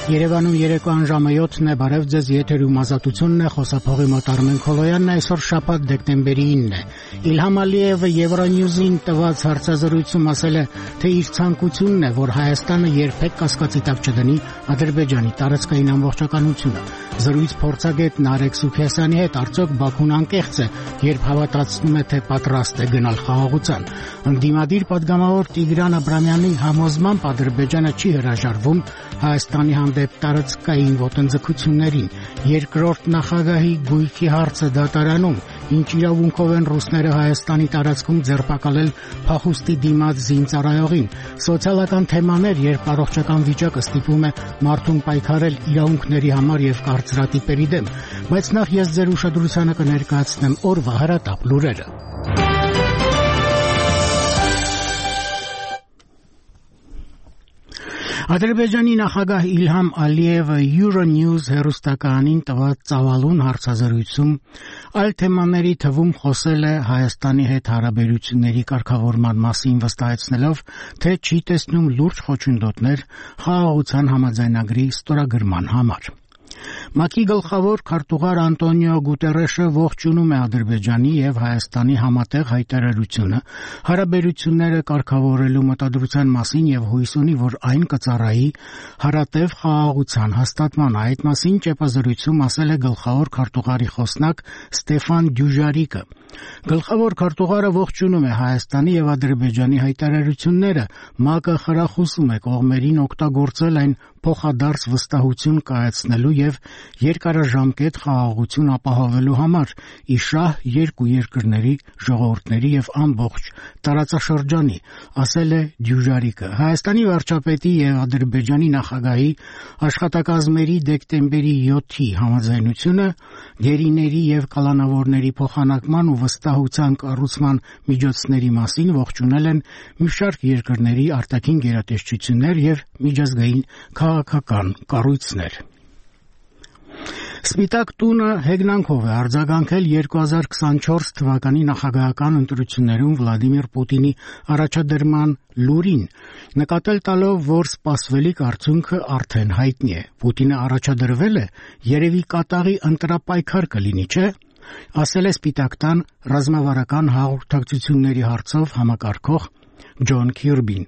Երևանում երեկոյան ժամը 7-ն է, բարև ձեզ, եթերում ազատությունն է, խոսափողի մոտ Արմեն Քոլոյանն է, այսօր շաբաթ դեկտեմբերի 9-ն է։ Իլհամ Ալիևը Euronews-ին տված հարցազրույցում ասել է, թե իր ցանկությունն է, որ Հայաստանը երբեք կասկածի տակ չդնի Ադրբեջանի տարածքային ամբողջականությունը։ Զրույց փորձագետ Նարեկ Սուփիասյանի հետ արդյոք Բաքուն անկեղծ է, երբ հավատացնում է, թե պատրաստ է գնալ խաղաղության։ Ընդդիմադիր պատգամավոր Տիգրան Աբրամյանի համոզմամբ Ադրբեջանը չի հրաժարվում Հայաստանի հանդեպ տարածքային ոտնձգություններին։ Երկրորդ նախագահի գույքի հարցը դատարանում, ինչ իրավունքով են ռուսները Հայաստանի տարածքում ձերբակալել փախուստի դիմաց զինծառայողին։ Սոցիալական թեմաներ, երբ առողջական վիճակը ստիպում է մարդուն պայքարել իրավունքների համար եւ կարծրատիպերի դեմ։ Բայց նախ ես ձեր ուշադրությանը կներկայացնեմ օրվա հրատապ լուրերը։ Ադրբեջանի նախագահ Իլհամ Ալիևը Euronews հեռուստականին տված ծավալուն հարցազրույցում այլ թեմաների թվում խոսել է Հայաստանի հետ հարաբերությունների կարգավորման մասին, վստահեցնելով, թե չի տեսնում լուրջ խոչընդոտներ խաղաղության համաձայնագրի ստորագրման համար։ ՄԱԿ-ի գլխավոր քարտուղար Անտոնիո Գուտերեշը ողջունում է Ադրբեջանի եւ Հայաստանի համատեղ հայտարարությունը հարաբերությունները կարգավորելու մտադրության մասին եւ հույս ունի, որ այն կծառայի հարատև խաղաղության հաստատմանը։ Այդ մասին ճեպազրույցում ասել է գլխավոր քարտուղարի խոսնակ Ստեֆան Դյուժարիկը։ Գլխավոր քարտուղարը ողջունում է Հայաստանի եւ Ադրբեջանի հայտարարությունները, ՄԱԿ-ը խրախուսում է կողմերին օգտագործել այն փոխադարձ վստահություն կայացնելու եւ երկարաժամկետ խաղաղություն ապահովելու համար, իշահ երկու երկրների, ժողովուրդների եւ ամբողջ տարածաշրջանի, ասել է Դյուժարիկը։ Հայաստանի վարչապետի եւ Ադրբեջանի նախագահի աշխատակազմերի դեկտեմբերի 7-ի համաձայնությունը գերիների եւ կալանավորների փոխանակման ու վստահության կառուցման միջոցների մասին ողջունել են մի շարք երկրների արտաքին գերատեսչություններ եւ միջազգային քաղաքական կառույցներ։ Սպիտակ տունը հեգնանքով է արձագանքել 2024 թվականի նախագահական ընտրություններում Վլադիմիր Պուտինի առաջադրման լուրին, նկատել տալով, որ սպասվելիք արդյունքը արդեն հայտնի է։ Պուտինը առաջադրվել է, երևի կատաղի ընտրապայքար կլինի, չէ՞, ասել է Սպիտակ տան ռազմավարական հաղորդակցությունների հարցով համակարգող Ջոն Քիրբին։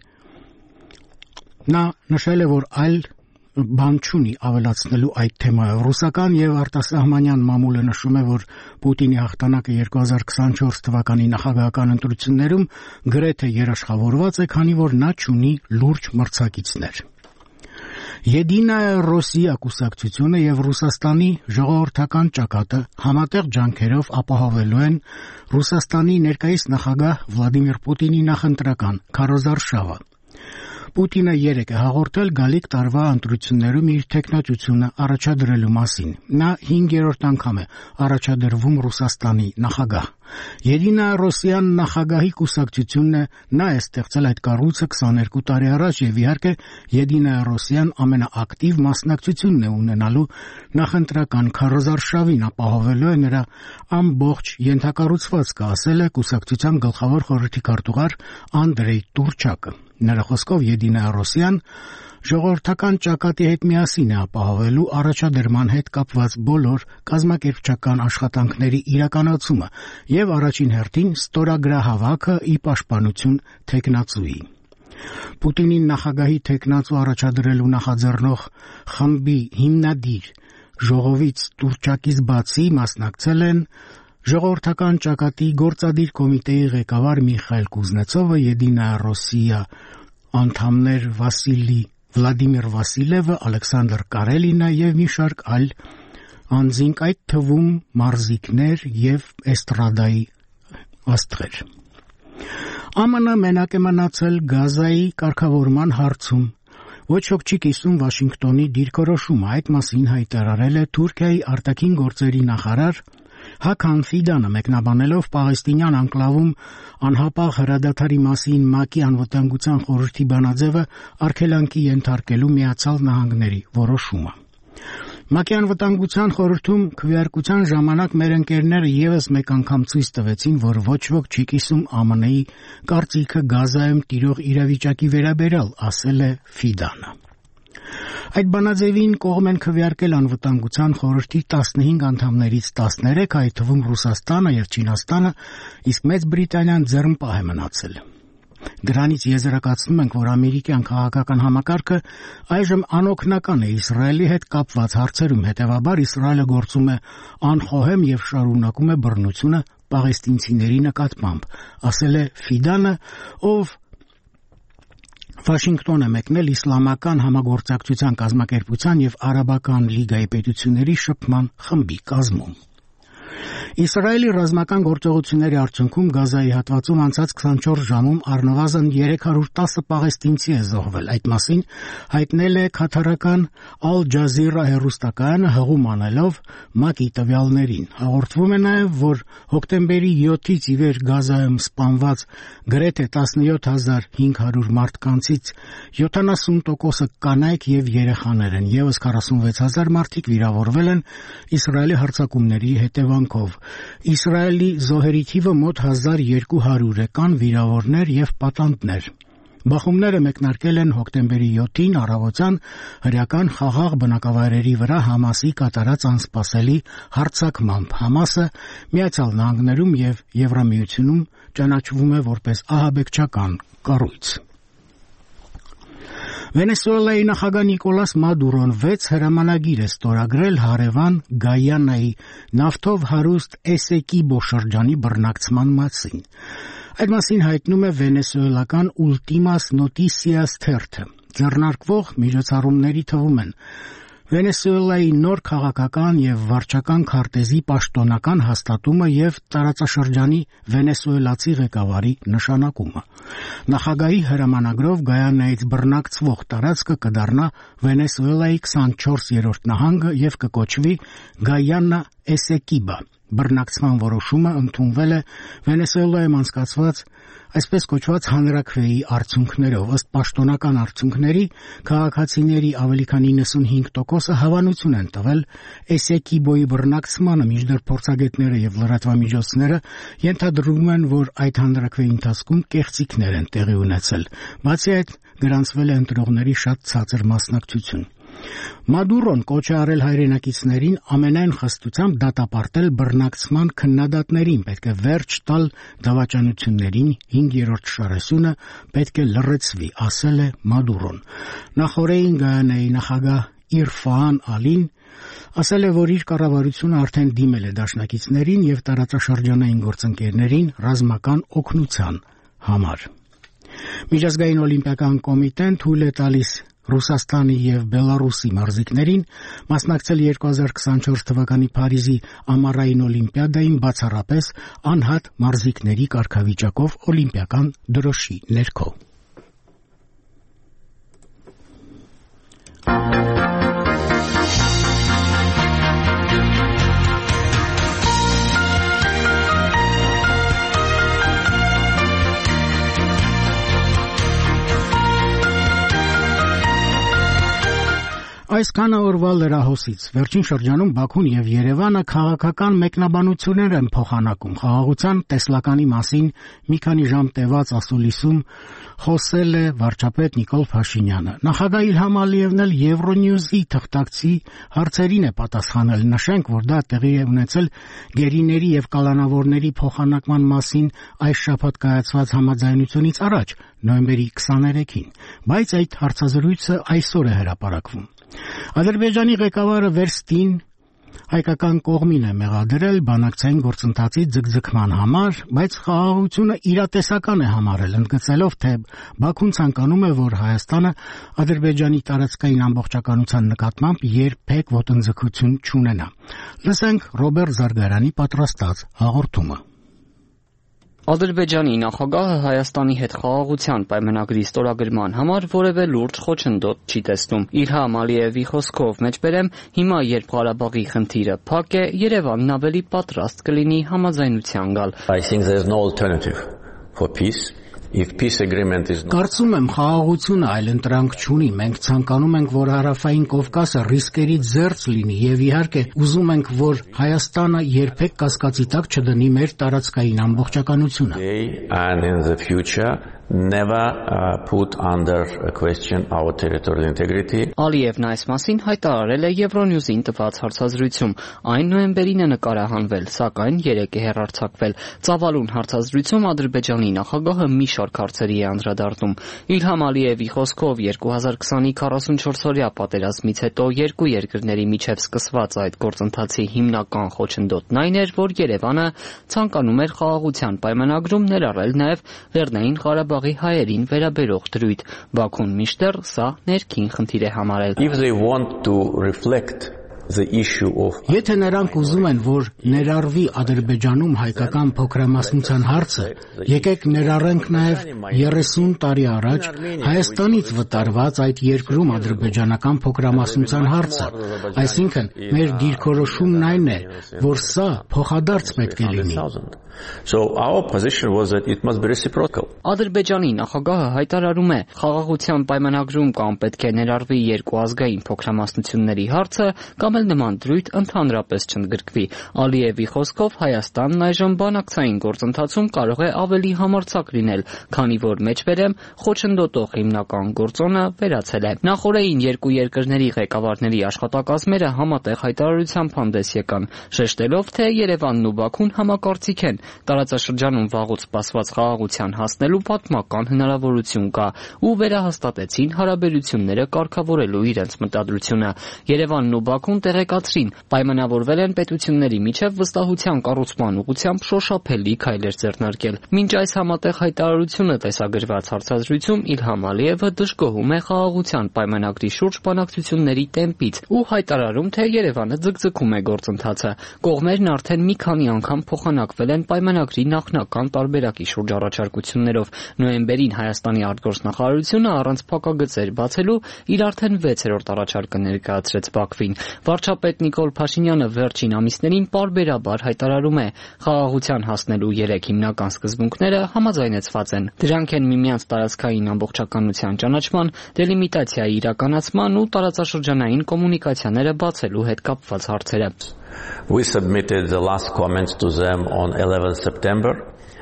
Նա նշել է, որ այլ բան չունի ավելացնելու այդ թեմայով։ Ռուսական եւ արտասահմանյան մամուլը նշում է, որ Պուտինի հաղթանակը 2024 թվականի նախագահական ընտրություններում գրեթե երաշխավորված է, քանի որ նա չունի լուրջ մրցակիցներ։ Եդինայա Ռոսիա կուսակցությունը եւ Ռուսաստանի ժողովրդական ճակատը համատեղ ջանքերով ապահովելու են Ռուսաստանի ներկայիս նախագահ Վլադիմիր Պուտինի նախընտրական քարոզարշավը։ Պուտինը երեկ է հաղորդել գալիք տարվա ընտրություններում իր թեկնածությունը առաջադրելու մասին։ Նա 5-րդ անգամ է առաջադրվում Ռուսաստանի նախագահ։ Եդինայա Ռոսիան նախագահի կուսակցությունն է, նա է ստեղծել այդ կառույցը 22 տարի առաջ եւ իհարկե Եդինայա Ռոսիան ամենաակտիվ մասնակցությունն է ունենալու նախընտրական քարոզարշավին, ապահովելու է նրա ամբողջ ենթակառուցվածքը, ասել է կուսակցության գլխավոր խորհրդի քարտուղար Անդրեյ Տուրչակը։ Նրա խոսքով Եդինայա Ռոսիան ժողովրդական ճակատի հետ միասին է ապահովելու առաջադրման հետ կապված բոլոր կազմակերպչական աշխատանքների իրականացումը եւ առաջին հերթին ստորագրահավաքը ի պաշտպանություն թեկնածուի։ Պուտինին նախագահի թեկնածու առաջադրելու նախաձեռնող խմբի հիմնադիր ժողովից Տուրչակից բացի մասնակցել են ժողովրդական ճակատի գործադիր կոմիտեի ղեկավար Միխայել Կուզնեցովը, Եդինայա Ռոսիա անդամներ Վլադիմիր Վասիլևը, Ալեքսանդր Կարելինը եւ մի շարք այլ անձինք, այդ թվում մարզիկներ եւ էստրադայի աստղեր։ ԱՄՆ մենակ է մնացել Գազայի կարգավորման հարցում։ Ոչ ոք չի կիսում Վաշինգտոնի դիրքորոշումը, այդ մասին հայտարարել է Թուրքիայի արտաքին գործերի նախարար Հական Ֆիդանը, մեկնաբանելով Պաղեստինյան անկլավում անհապաղ հրադադարի մասին ՄԱԿ-ի անվտանգության խորհրդի բանաձևը արգելանքի ենթարկելու Միացյալ Նահանգների որոշումը։ ՄԱԿ-ի անվտանգության խորհրդում քվեարկության ժամանակ մեր ընկերները եւս մեկ անգամ ցույց տվեցին, որ ոչ ոք չի կիսում ԱՄՆ-ի կարծիքը Գազայում տիրող իրավիճակի վերաբերյալ, ասել է Ֆիդանը։ Այդ բանաձևին կողմ են քվեարկել Անվտանգության խորհրդի 15 անդամներից 13, այդ թվում Ռուսաստանը եւ Չինաստանը, իսկ Մեծ Բրիտանիան ձեռնպահ է մնացել։ Դրանից եզրակացնում ենք, որ ամերիկյան քաղաքական համակարգը այժմ անօգնական է Իսրայելի հետ կապված հարցերում, հետևաբար Իսրայելը գործում է անխոհեմ եւ շարունակում է բռնությունը պաղեստինցիների նկատմամբ, ասել է Ֆիդանը, ով Վաշինգտոն է մեկնել Իսլամական համագործակցության կազմակերպության եւ Արաբական լիգայի պետությունների շփման խմբի կազմում։ Իսրայելի ռազմական գործողությունների արդյունքում Գազայի հատվածում անցած 24 ժամում առնվազն 310 պաղեստինցի է զոհվել։ Այդ մասին հայտնել է քաթարական Al Jazeera հեռուստակայանը հղում անելով ՄԱԿ-ի տվյալներին։ Հաղորդվում է նաև, որ հոկտեմբերի 7-ից ի վեր Գազայում սպանված գրեթե 17500 մարդկանցից 70%-ը կանայք եւ երեխաներ են, եւս 46000 մարդիկ վիրավորվել են Իսրայելի հարձակումների հետևանքով։ Իսրայելի զոհերի թիվը մոտ 1200 է, կան վիրավորներ եւ պատանդներ։ Բախումները մեկնարկել են հոկտեմբերի 7-ին առավոտյան հրեական խաղաղ բնակավայրերի վրա Համասի կատարած անսպասելի հարձակմամբ։ Համասը Միացյալ Նահանգներում եւ Եվրամիությունում ճանաչվում է որպես ահաբեկչական կառույց։ Վենեսուելայի նախագահ Նիկոլաս Մադուրոն 6 հրամանագիր է ստորագրել հարևան Գայանայի նավթով հարուստ Էսեկիբո շրջանի բռնակցման մասին։ Այդ մասին հայտնում է վենեսուելական Ultimas Noticias թերթը։ Ձեռնարկվող միջոցառումների թվում են Վենեսուելայի նոր քաղաքական եւ վարչական քարտեզի պաշտոնական հաստատումը եւ տարածաշրջանի վենեսուելացի ղեկավարի նշանակումը։ Նախագահի հրամանագրով Գայանայից բռնակցվող տարածքը կդառնա Վենեսուելայի 24-րդ նահանգը եւ կկոչվի Գայանա Էսեկիբա։ Բռնակցման որոշումը ընդունվել է Վենեսուելայում անցկացված այսպես կոչված հանրաքվեի արդյունքներով։ Ըստ պաշտոնական արդյունքների, քաղաքացիների ավելի քան 95%-ը հավանություն են տվել Էսեկիբոյի բռնակցմանը, մինչդեռ փորձագետները եւ լրատվամիջոցները ենթադրում են, որ այդ հանրաքվեի ընթացքում կեղծիքներ են տեղի ունեցել։ Բացի այդ, գրանցվել է ընտրողների շատ ցածր մասնակցություն։ Մադուրոն կոչ է արել հայրենակիցներին ամենայն խստությամբ դատապարտել բռնակցման քննադատներին, պետք է վերջ տալ դավաճանություններին, 5-րդ շարասյունը պետք է լռեցվի, ասել է Մադուրոն։ Նախորդին Գայանայի նախագահ Իրֆան Ալին ասել է, որ իր կառավարությունը արդեն դիմել է դաշնակիցներին եւ տարածաշրջանային գործընկերներին ռազմական օգնության համար։ Միջազգային օլիմպիական կոմիտեն թույլ է տալիս Ռուսաստանի եւ Բելարուսի մարզիկներին մասնակցել 2024 թվականի Փարիզի ամառային օլիմպիադային բացառապես անհատ մարզիկների կարգավիճակով օլիմպիական դրոշի ներքո։ Այսքանը օրվա լրահոսից։ Վերջին շրջանում Բաքուն եւ Երևանը քաղաքական մեկնաբանություններ են փոխանակում։ Խաղաղության տեսլականի մասին մի քանի ժամ տևած ասուլիսում խոսել է վարչապետ Նիկոլ Փաշինյանը։ Նախագահ Իլհամ Ալիևն էլ Euronews-ի թղթակցի հարցերին է պատասխանել։ Նշենք, որ դա տեղի է ունեցել գերիների եւ կալանավորների փոխանակման մասին այս շաբաթ կայացված համաձայնությունից առաջ, նոյեմբերի 23-ին, բայց այդ հարցազրույցը այսօր է հրապարակվում։ Ադրբեջանի ղեկավարը Վերստին հայկական կողմին է մեղադրել բանակցային գործընթացի ձգձգման համար, բայց խաղաղությունը իրատեսական է համարել, ընդգծելով, թե Բաքուն ցանկանում է, որ Հայաստանը Ադրբեջանի տարածքային ամբողջականության նկատմամբ երբեք ոտնձգություն չունենա։ Լսենք Ռոբերտ Զարգարյանի պատրաստած հաղորդումը։ Ադրբեջանի նախագահը Հայաստանի հետ խաղաղության պայմանագրի ստորագրման համար որևէ լուրջ խոչընդոտ չի տեսնում։ Իլհամ Ալիևի խոսքով մեջբերեմ, հիմա երբ Ղարաբաղի խնդիրը փակ է, Երևանն ավելի պատրաստ կլինի համաձայնության գալ։ I think there is no alternative for peace. Կարծում եմ, խաղաղությունը այլընտրանք չունի։ Մենք ցանկանում ենք, որ Հարավային Կովկասը ռիսկերից զերծ լինի եւ իհարկե ուզում ենք, որ Հայաստանը երբեք կասկածի տակ չդնի մեր տարածքային ամբողջականությունը։ never put under question our territorial integrity. Ալիևն այս մասին հայտարարել է Euronews-ին տված հարցազրույցում։ Այն նոյեմբերին է նկարահանվել, սակայն երեկ է հեռարձակվել։ Ծավալուն հարցազրույցում Ադրբեջանի նախագահը մի շարք հարցերի է անդրադառնում։ Իլհամ Ալիևի խոսքով 2020-ի 44-օրյա պատերազմից հետո երկու երկրների միջև սկսված այդ գործընթացի հիմնական խոչընդոտն այն էր, որ Երևանը ցանկանում էր խաղաղության պայմանագրում ներառել նաև Լեռնային Ղարաբաղի հայերին վերաբերող դրույթ։ Բաքուն մինչդեռ սա ներքին խնդիր է համարել։ If they want to reflect the issue of Եթե նրանք ուզում են, որ ներառվի Ադրբեջանում հայկական փոքրամասնության հարցը, եկեք ներառենք նաև 30 տարի առաջ Հայաստանից վտարված այդ երկրում ադրբեջանական փոքրամասնության հարցը։ Այսինքն, մեր դիրքորոշումն այն է, որ սա փոխադարձ պետք է լինի։ So our position was that it must be reciprocal. Ադրբեջանի նախագահը հայտարարում է, խաղաղության պայմանագրում կամ պետք է ներառվի երկու ազգային փոքրամասնությունների հարցը, կամ էլ նման դրույթ ընդհանրապես չընդգրկվի։ Ալիևի խոսքով Հայաստանն այժմ բանակցային գործընթացում կարող է ավելի համարձակ լինել, քանի որ մեջբերեմ խոչընդոտող հիմնական գործոնը վերացել է։ Նախորդին երկու երկրների ղեկավարների աշխատակազմերը համատեղ հայտարարությամբ հանդես եկան, շեշտելով, թե Երևանն ու Բաքուն համակարծիք են։ Տարածաշրջանում վաղուց սպասված խաղաղության հասնելու պատմական հնարավորություն կա ու վերահաստատեցին հարաբերությունները կարգավորելու իրենց մտադրությունը։ Երևանն ու Բաքուն տեղեկացրին, պայմանավորվել են պետությունների միջև վստահության կառուցման ուղղությամբ շոշափելի քայլեր ձեռնարկել։ Մինչ այս համատեղ հայտարարությունը տեսագրված հարցազրույցում Իլհամ Ալիևը դժգոհում է խաղաղության պայմանագրի շուրջ բանակցությունների տեմպից ու հայտարարում, թե Երևանը ձգձգում է գործընթացը։ Կողմերն արդեն մի քանի անգամ փոխանակվել են պայմանագրի նախնական տարբերակի շուրջ առաջարկություններով։ Նոյեմբերին Հայաստանի արտգործնախարարությունը առանց փակագծեր բացելու իր արդեն 6-րդ առաջարկը ներկայացրեց Բաքվին։ Վարչապետ Նիկոլ Փաշինյանը վերջին ամիսներին պարբերաբար հայտարարում է, խաղաղության հասնելու 3 հիմնական սկզբունքները համաձայնեցված են։ Դրանք են միմյանց տարածքային ամբողջականության ճանաչման, դելիմիտացիայի իրականացման ու տարածաշրջանային կոմունիկացիաները բացելու հետ կապված հարցերը։ We submitted the last comments to them on 11 September.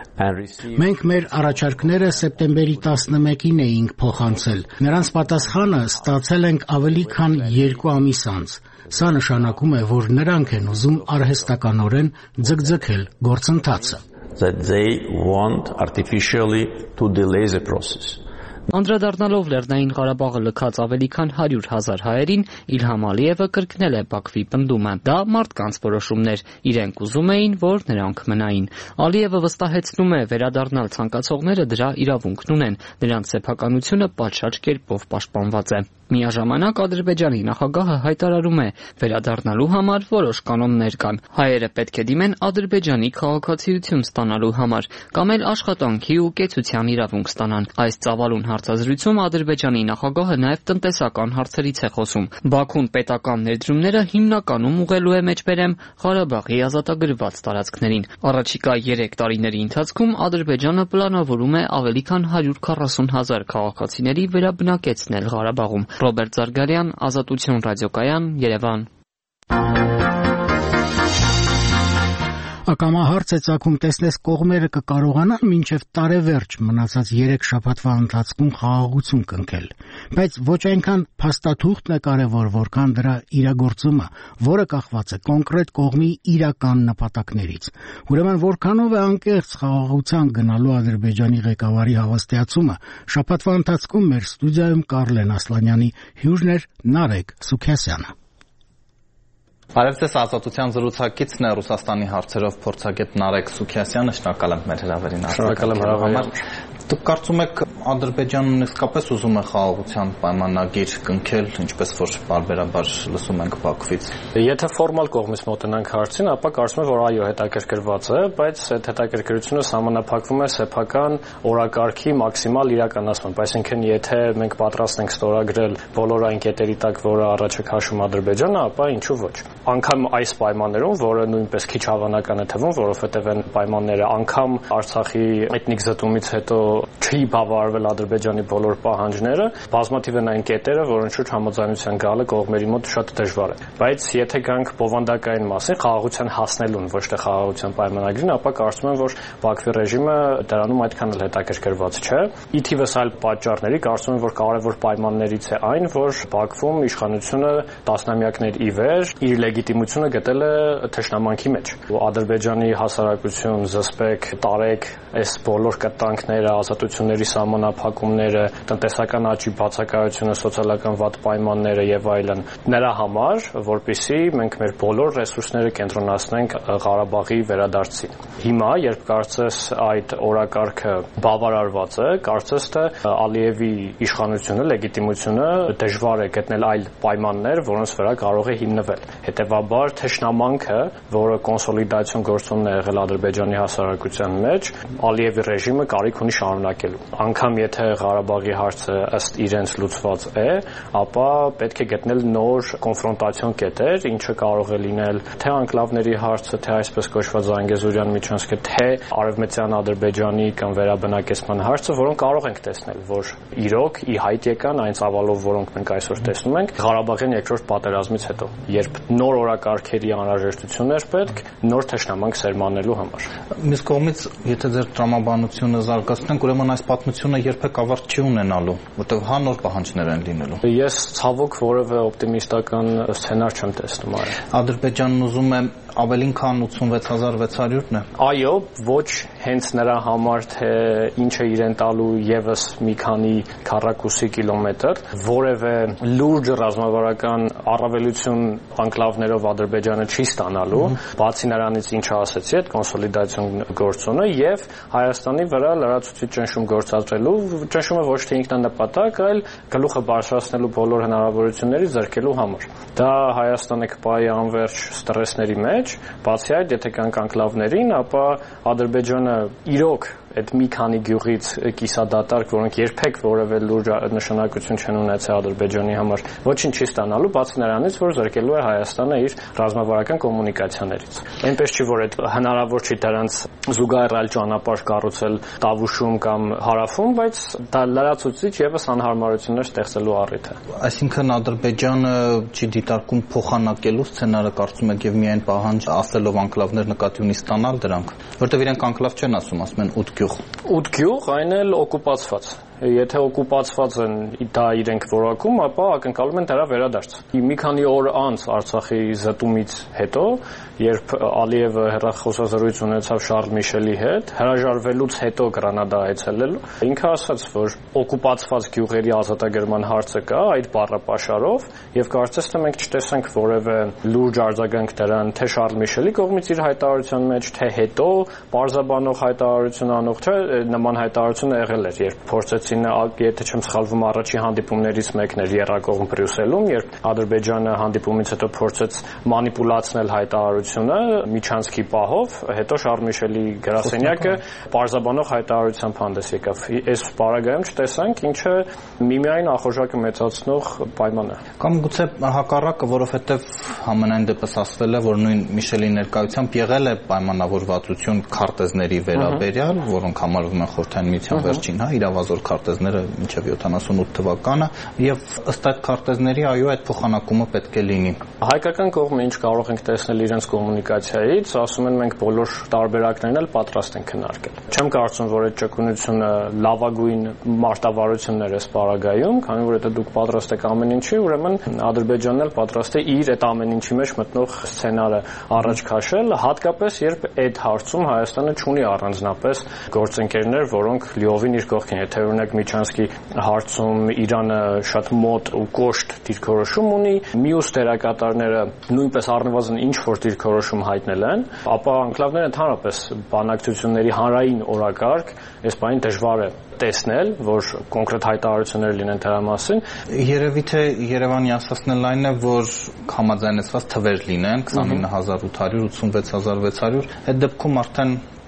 Մենք մեր առաջարկները սեպտեմբերի 11-ին էինք փոխանցել։ Նրանց պատասխանը ստացել ենք ավելի քան 2 ամիս անց։ Սա նշանակում է, որ նրանք են ուզում արհեստականորեն ձգձգել գործընթացը։ That they want artificially to delay the process. Անդրադառնալով Լեռնային Ղարաբաղը լքած ավելի քան 100,000 հայերին, Իլհամ Ալիևը կրկնել է Բաքվի պնդումը։ Դա մարդկանց որոշումներ, իրենք ուզում էին, որ նրանք մնային։ Ալիևը վստահեցնում է, վերադառնալ ցանկացողները դրա իրավունքն ունեն, նրանց սեփականությունը պատշաճ կերպով պաշտպանված է։ Միաժամանակ Ադրբեջանի նախագահը հայտարարում է, վերադառնալու համար որոշ կանոններ կան։ Հայերը պետք է դիմեն Ադրբեջանի քաղաքացիություն ստանալու համար, կամ էլ աշխատանքի ու կեցության իրավունք ստանան։ Այս ծավալուն հարցազրույցում Ադրբեջանի նախագահը նաև տնտեսական հարցերից է խոսում։ Բաքուն պետական ներդրումները հիմնականում ուղղելու է մեջբերեմ Ղարաբաղի ազատագրված տարածքներին։ Առաջիկա 3 տարիների ընթացքում Ադրբեջանը պլանավորում է ավելի քան 140,000 քաղաքացիների վերաբնակեցնել Ղարաբաղում։ Ռոբերտ Զարգարյան, Ազատություն ռադիոկայան, Երևան։ Ակամահարց է ցակում, տեսնես կողմերը կկարողանան մինչև տարեվերջ մնացած 3 շաբաթվա ընթացքում խաղաղություն կնքել, բայց ոչ այնքան փաստաթուղթն է կարևոր, որքան դրա իրագործումը, որը կախված է կոնկրետ կողմի իրական նպատակներից։ Ուրեմն որքանով է անկեղծ խաղաղության գնալու Ադրբեջանի ղեկավարի հավաստիացումը, շաբաթվա ընթացքում մեր ստուդիայում Կարլեն Ասլանյանի հյուրն էր Նարեկ Սուքիասյանը։ Արևձեզ Ազատության զրուցակիցն է Ռուսաստանի հարցերով փորձագետ Նարեկ Սուքիասյանը, շնորհակալ եմ մեր հրավերին արտահայտելու։ Դուք կարծում եք Ադրբեջանն իսկապես ուզում է խաղաղության պայմանագիր կնքել, ինչպես որ բարբերաբար լսում ենք Բաքվից։ Եթե ֆորմալ կողմից մոտենանք հարցին, ապա կարծում եմ, որ այո, հետաքրքրված է, բայց այդ հետաքրքրությունը սահմանափակվում է սեփական օրակարգի մաքսիմալ իրականացմամբ, այսինքն եթե մենք պատրաստ ենք ստորագրել բոլոր այն կետերի տակ, որը առաջ է քաշում Ադրբեջանը, ապա ինչու ոչ։ Անկամ այս պայմաններում, որը նույնպես քիչ հավանական է թվում, որովհետև այն պայմանները անգամ Արցախի էթնիկ զտումից հետո չի բավարարվել Ադրբեջանի բոլոր պահանջները, բազմաթիվ են այն կետերը, որոնց շուրջ համաձայնության գալը կողմերի մոտ շատ դժվար է։ Բայց եթե գանք բովանդակային մասին, խաղաղության հասնելուն, ոչ թե խաղաղության պայմանագրին, ապա կարծում եմ, որ Բաքվի ռեժիմը դրանում այդքան էլ հետաքրքրված չէ։ Ի թիվս այլ պատճառների կարծում եմ, որ կարևոր պայմաններից է այն, որ Բաքվում իշխանությունը տասնամյակներ ի վեր իր լեգիտիմությունը գտել է թշնամանքի մեջ։ Ադրբեջանի հասարակություն, զսպեք, տարեք այս բոլոր կտանքները, ազատությունների սահմանափակումները, տնտեսական աճի բացակայությունը, սոցիալական վատ պայմանները եւ այլն, նրա համար, որպեսզի մենք մեր բոլոր ռեսուրսները կենտրոնացնենք Ղարաբաղի վերադարձին։ Հիմա, երբ կարծես այդ օրակարգը բավարարված է, կարծես թե Ալիևի իշխանությունը, լեգիտիմությունը դժվար է գտնել այլ պայմաններ, որոնց վրա կարող է հիմնվել։ Հետևաբար թշնամանքը, որը կոնսոլիդացիոն գործոնն է եղել Ադրբեջանի հասարակության մեջ, Ալիևի ռեժիմը կարիք ունի շարունակելու։ Անկամ եթե Ղարաբաղի հարցը ըստ իրենց լուծված է, ապա պետք է գտնել նոր կոնֆրոնտացիոն կետեր, ինչը կարող է լինել թե անկլավների հարցը, թե այսպես կոչված Զանգեզուրյան միջանցքը, թե Արևմտյան Ադրբեջանի կամ վերաբնակեցման հարցը, որոնք կարող ենք տեսնել, որ իրոք ի հայտ եկան այն ծավալով, որոնք մենք այսօր տեսնում ենք Ղարաբաղյան երկրորդ պատերազմից հետո, երբ նոր օրակարգերի անհրաժեշտություն էր պետք նոր թշնամանք սերմանելու համար։ Մյուս կողմից, եթե ձեր տրամաբանությունը զարգացնենք, ուրեմն այս պատմությունը երբեք ավարտ չի ունենալու, որտեղ նոր պահանջներ են լինելու։ Ես ցավոք որևէ օպտիմիստական սցենար չեմ տեսնում այլ։ Ադրբեջանն ուզում է ավելին քան 86600-ն է։ Այո, ոչ հենց նրա համար, թե ինչ է իրեն տալու եւս մի քանի քառակուսի կիլոմետր, որևէ լուրջ ռազմավարական առավելություն անկլավներով Ադրբեջանը չի ստանալու, բացի նրանից ինչը ասեցի, այդ կոնսոլիդացիոն գործոնը եւ Հայաստանի վրա լրացուցիչ ճնշում գործադրելու, ճնշումը ոչ թե ինքնանպատակ, այլ գլուխը բարձրացնելու բոլոր հնարավորությունների ձեռքելու համար։ Դա Հայաստանը կպահի անverջ ստրեսների մեջ, բացի այդ, եթե կան անկլավներին, ապա Ադրբեջանը իրոք այդ մի քանի գյուղից կիսադատարկ, որոնք երբեք որևէ լուրջ նշանակություն չեն ունեցել Ադրբեջանի համար, ոչինչ չի ստանալու, բացի նրանից, որ զրկելու է Հայաստանը իր ռազմավարական կոմունիկացիաներից։ Այնպես չի, որ այդ հնարավոր չի դրանց զուգահեռ այլ ճանապարհ կառուցել Տավուշում կամ Հարավում, բայց դա լրացուցիչ եւս անհարմարություններ ստեղծելու առիթ է։ Այսինքն Ադրբեջանը չի դիտարկում փոխանակելու սցենարը, կարծում եք, եւ միայն պահանջ ասելով անկլավներ նկատի ունի ստանալ դրանք, որտեղ իրենք անկլավ չեն ասում, ասում են 8 գյուղ, այն էլ օկուպացված։ Եթե օկուպացված են դա իրենք որակում, ապա ակնկալում են դրա վերադարձ։ Մի քանի օր անց Արցախի զտումից հետո, երբ Ալիևը հեռախոսազրույց ունեցավ Շարլ Միշելի հետ, հրաժարվելուց հետո Գրանադա այցելելու, ինքը ասաց, որ օկուպացված գյուղերի ազատագրման հարցը կա այդ բառապաշարով, եւ կարծես թե մենք չտեսանք որևէ լուրջ արձագանք դրան, թե Շարլ Միշելի կողմից իր հայտարարության մեջ, թե հետո պարզաբանող հայտարարություն անող, թե նման հայտարարությունը եղել էր, երբ փորձեց եթե չեմ սխալվում, առաջի հանդիպումներից մեկն էր եռակողմ Բրյուսելում, երբ Ադրբեջանը հանդիպումից հետո փորձեց մանիպուլացնել հայտարարությունը միջանցքի պահով, հետո Շարլ Միշելի գրասենյակը պարզաբանող հայտարարությամբ հանդես եկավ։ Այս պարագայում չտեսանք, ինչը միմիայն ախորժակը մեծացնող պայման է։ Կամ գուցե հակառակը, որովհետև համենայն դեպս ասվել է, որ նույն Միշելի ներկայությամբ եղել է պայմանավորվածություն քարտեզների վերաբերյալ, որոնք համարվում են Խորհրդային Միության վերջին, իրավազոր քարտեզները մինչև 78 թվականը եւ ըստ այդ քարտեզների այո այդ փոխանակումը պետք է լինի։ Հայկական կողմը ինչ կարող ենք տեսնել իրենց կոմունիկացիայից, ասում են մենք բոլոր տարբերակներն էլ պատրաստ ենք քննարկել։ Չեմ կարծում, որ այդ ճկունությունը լավագույն մարտավարություններ է սպառագայում, քանի որ եթե դուք պատրաստ եք ամեն ինչի, ուրեմն Ադրբեջանն էլ պատրաստ է իր այդ ամեն ինչի մեջ մտնող սցենարը առաջ քաշել, հատկապես երբ այդ հարցում Հայաստանը չունի առանձնապես գործընկերներ, որոնք լիովին իր կողքին, եթե օրինակ Միչանսկի հարցում Իրանը շատ մոտ ու կոշտ դիրքորոշում ունի, մյուս դերակատարները նույնպես առնվազն ինչ որ դիրքորոշում հայտնել են, ապա անկլավները ընդհանրապես բանակցությունների հանրային օրակարգ այս բանին դժվար է տեսնել, որ կոնկրետ հայտարարություններ լինեն դրա մասին։ Երևի թե Երևանի ասացնելն այն է, որ համաձայնեցված թվեր լինեն 29800, 86600, այդ դեպքում արդեն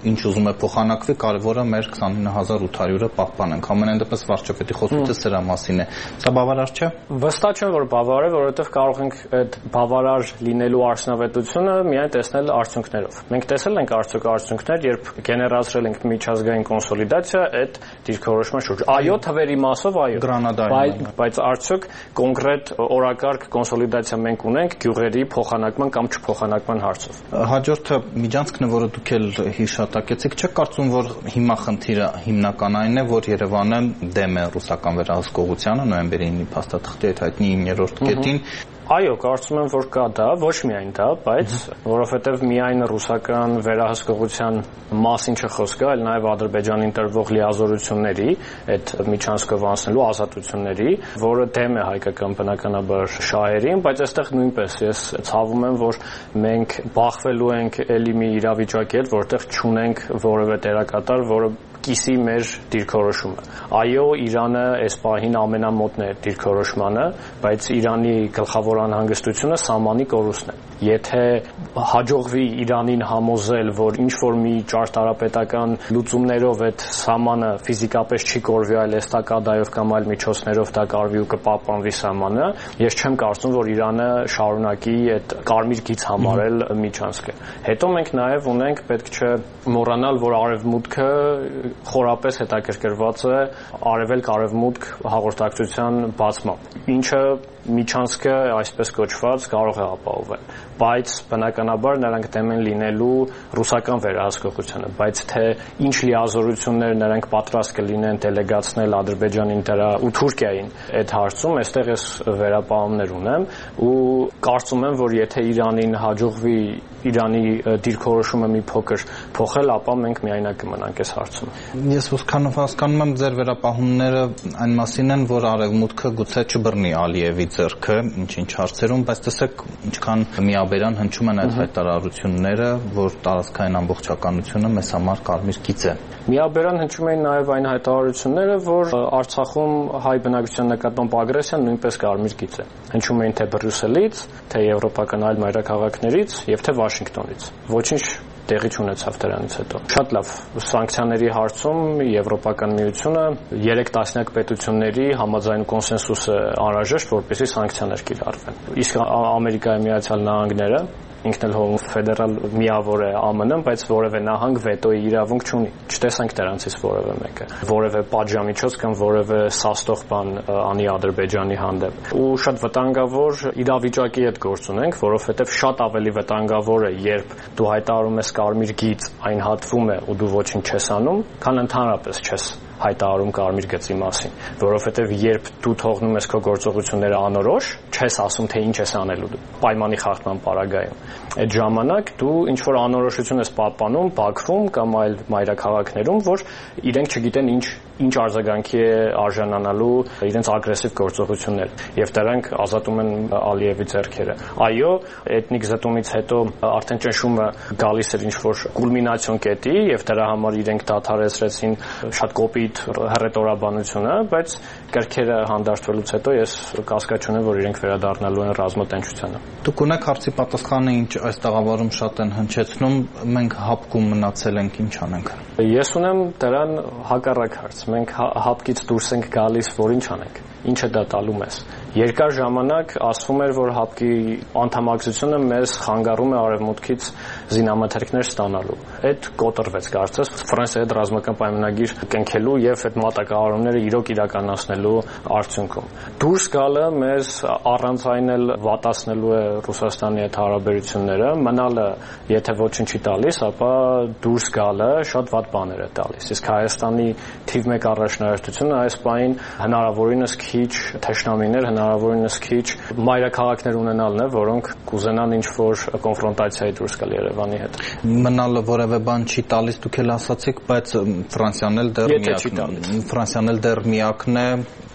ինչ ուզում է փոխանակվի, կարևորը մեր 29800-ը պահպանենք։ Ամենայն դեպս վարչապետի խոսքը սրա մասին է։ Սա բավարար չէ։ Վստահ չեմ, որ բավարար է, որովհետև կարող ենք այդ բավարար լինելու արդյունավետությունը միայն տեսնել արդյունքներով։ Մենք տեսել ենք արդյունքներ, երբ գեներացրել ենք միջազգային կոնսոլիդացիա այդ դիրքորոշման շուրջ։ Այո, թվերի մասով այո։ Բայց արդյոք կոնկրետ օրակարգ կոնսոլիդացիա մենք ունենք գյուղերի փոխանակման կամ չփոխանակման հարցով։ Հաջորդը միջանցքն է, որը դուք էլ հիշատակեցիք, չեք կարծում, որ հիմա խնդիրը հիմնական այն է, որ Երևանը դեմ է ռուսական վերահսկողությանը նոյեմբերի 9-ի փաստաթղթի այդ հայտնի 9-րդ կետին։ Այո, կարծում եմ, որ կա դա, ոչ միայն դա, բայց որովհետև միայն ռուսական վերահսկողության մասին չխոսքը, այլ նաև Ադրբեջանին տրվող լիազորությունների, այդ միջանցքով անցնելու ազատությունների, որը դեմ է հայկական բնականաբար շահերին, բայց այստեղ նույնպես ես ցավում եմ, որ մենք բախվելու ենք էլի մի իրավիճակի հետ, որտեղ չունենք որևէ դերակատար, որը կիսի մեր դիրքորոշումը։ Այո, Իրանը այս պահին ամենամոտն է դիրքորոշմանը, բայց Իրանի գլխավոր անհանգստությունը սահմանի կորուստն է։ Եթե հաջողվի Իրանին համոզել, որ ինչ-որ մի ճարտարապետական լուծումներով այդ սահմանը ֆիզիկապես չի կորվի, այլ էստակադայով կամ այլ միջոցներով դա կարվի ու կպահպանվի սահմանը, ես չեմ կարծում, որ Իրանը շարունակի այդ կարմիր գիծ համարել միջանցքը։ Հետո մենք նաև ունենք, պետք չէ մոռանալ, որ արևմուտքը խորապես հետաքրքրված է արևելք-արևմուտք հաղորդակցության բացմամբ, ինչը միջանցքը այսպես կոչված կարող է ապահովել, բայց բնականաբար նրանք դեմ են լինելու ռուսական վերահսկողությանը, բայց թե ինչ լիազորություններ նրանք պատրաստ կլինեն դելեգացնել Ադրբեջանին դրա ու Թուրքիային այդ հարցում, այստեղ ես վերապահումներ ունեմ ու կարծում եմ, որ եթե Իրանին հաջողվի Իրանի դիրքորոշումը մի փոքր փոխել, ապա մենք միայնակ կմնանք այս հարցում։ Ես ոսքանով հասկանում եմ ձեր վերապահումները այն մասին են, որ արևմուտքը գուցե չբռնի Ալիևի ձեռքը ինչ-ինչ հարցերում, բայց տեսեք ինչքան միաբերան հնչում են այդ հայտարարությունները, որ տարածքային ամբողջականությունը մեզ համար կարմիր գիծ է։ Միաբերան հնչում էին նաև այն հայտարարությունները, որ Արցախում հայ բնակչության նկատմամբ ագրեսիան նույնպես կարմիր գիծ է։ Հնչում էին թե Բրյուսելից, թե եվրոպական այլ մայրաքաղաքներից եւ թե Վաշինգտոնից։ Ոչինչ տեղի չունեցավ դրանից հետո։ Շատ լավ, սանկցիաների հարցում Եվրոպական միությունը 3 տասնյակ պետությունների համաձայն կոնսենսուս է անհրաժեշտ, որպեսզի սանկցիաներ կիրառվեն։ Իսկ Ամերիկայի Միացյալ Նահանգները ինքն էլ ֆեդերալ միավոր է ԱՄՆ-ն, բայց որևէ նահանգ վետոյի իրավունք չունի։ Չտեսանք դրանցից որևէ մեկը, որևէ պատժամիջոց կամ որևէ սաստող բան անի Ադրբեջանի հանդեպ։ Ու շատ վտանգավոր իրավիճակի հետ գործ ունենք, որովհետև շատ ավելի վտանգավոր է, երբ դու հայտարարում ես կարմիր գիծ, այն հատվում է ու դու ոչինչ չես անում, քան ընդհանրապես չես հայտարարում կարմիր գծի մասին, որովհետև երբ դու թողնում ես քո գործողությունները անորոշ, չես ասում թե ինչ ես անելու դու պայմանի խախտման պարագայում։ Այդ ժամանակ դու ինչ որ անորոշություն ես պահպանում Բաքվում կամ այլ մայրաքաղաքներում, որ իրենք չգիտեն ինչ արձագանքի է արժանանալու իրենց ագրեսիվ գործողություններ եւ դրանք ազատում են Ալիևի ձեռքերը։ Այո, էթնիկ զտումից հետո արդեն ճնշումը գալիս էր ինչ որ կուլմինացիոն կետի եւ դրա համար իրենք դադարեցրեցին շատ կոպիտ հռետորաբանությունը, բայց կրքերը հանդարտվելուց հետո ես կասկած չունեմ, որ իրենք վերադառնալու են ռազմատենչությանը։ Դուք ունեք հարցի պատասխանը, ինչ այս տաղավարում շատ են հնչեցնում, մենք հապկում մնացել ենք, ինչ անենք։ Ես ունեմ դրան հակառակ հարց։ Մենք հապկից դուրս ենք գալիս, որ ինչ անենք։ Ինչը դա տալու մեզ։ Երկար ժամանակ ասվում էր, որ հապկի անդամակցությունը մեզ խանգարում է արևմուտքից զինամթերքներ ստանալու։ Այդ կոտրվեց կարծես Ֆրանսիայի հետ ռազմական պայմանագիր կնքելու եւ այդ մատակարարումները իրոք իրականացնելու արդյունքում։ Դուրս գալը մեզ առանց այն էլ վատացնելու է Ռուսաստանի հետ հարաբերությունները, մնալը եթե ոչինչ չի տալիս, ապա դուրս գալը շատ վատ բաներ է տալիս։ Իսկ Հայաստանի թիվ 1 առաջնահերթությունը այս պահին հնարավորինս քիչ թշնամիներ, հնարավորինս քիչ մայրաքաղաքներ ունենալն է, որոնք կուզենան ինչ-որ կոնֆրոնտացիայի դուրս գալ Երևանի հետ։ Մնալը որևէ բան չի տալիս, դուք էլ ասացիք, բայց Ֆրանսիան էլ դեռ միակն է,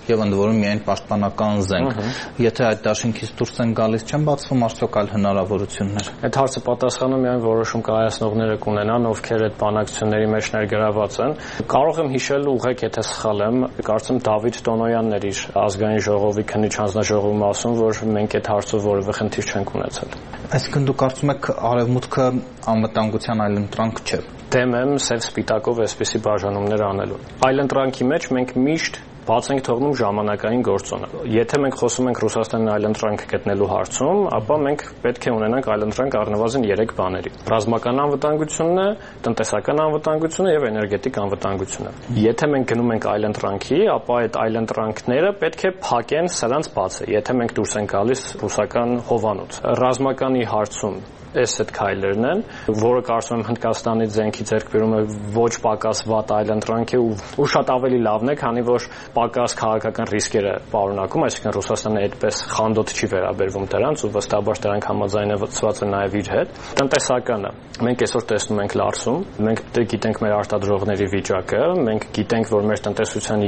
եւ ընդ որում միայն պաշտպանական զենք։ Եթե այդ դաշինքից դուրս են գալիս, չեն բացվում արդյոք այլ հնարավորություններ։ Այդ հարցը պատասխանը միայն որոշում կայացնողները կունենան, ովքեր այդ բանակցությունների մեջ ներգրաված են։ Կարող եմ հիշել ուղղակի, եթե սխալ եմ, կարծեմ Դավիթ Տոնոյանն էր իր ազգային ժողովի քննիչ հանձնաժողովում ասում, որ մենք այդ հարցով որևէ խնդիր չենք ունեցել։ Այսինքն դուք կարծում եք արևմուտքը անվտանգության այլընտրանք չէ։ Դեմ եմ սև սպիտակով այսպիսի բաժանումներ անելու։ Այլընտրանքի մեջ մենք միշտ բաց ենք թողնում ժամանակային գործոնը։ Եթե մենք խոսում ենք Ռուսաստանի այլընտրանք գտնելու հարցում, ապա մենք պետք է ունենանք այլընտրանք առնվազն 3 բաների. ռազմական անվտանգությունը, տնտեսական անվտանգությունը եւ էներգետիկ անվտանգությունը։ Եթե մենք գնում ենք այլընտրանքի, ապա այդ այլընտրանքները պետք է փակեն սրանց բացը, եթե մենք դուրս ենք գալիս ռուսական հովանոց։ Ռազմականի հարցում այդ քայլերն են, որը կարծում եմ Հնդկաստանի զենքի ձեռքբերումը ոչ պակաս վատ այլընտրանք է ու շատ ավելի լավն է, քանի որ պակաս քաղաքական ռիսկերը պարունակում, այսինքն Ռուսաստանը այդպես խանդոտ չի վերաբերվում դրանց ու վստահաբար դրանք համաձայնված են նաև իր հետ։ Տնտեսականը մենք այսօր տեսնում ենք Լարսում, մենք գիտենք մեր արտադրողների վիճակը, մենք գիտենք, որ մեր տնտեսության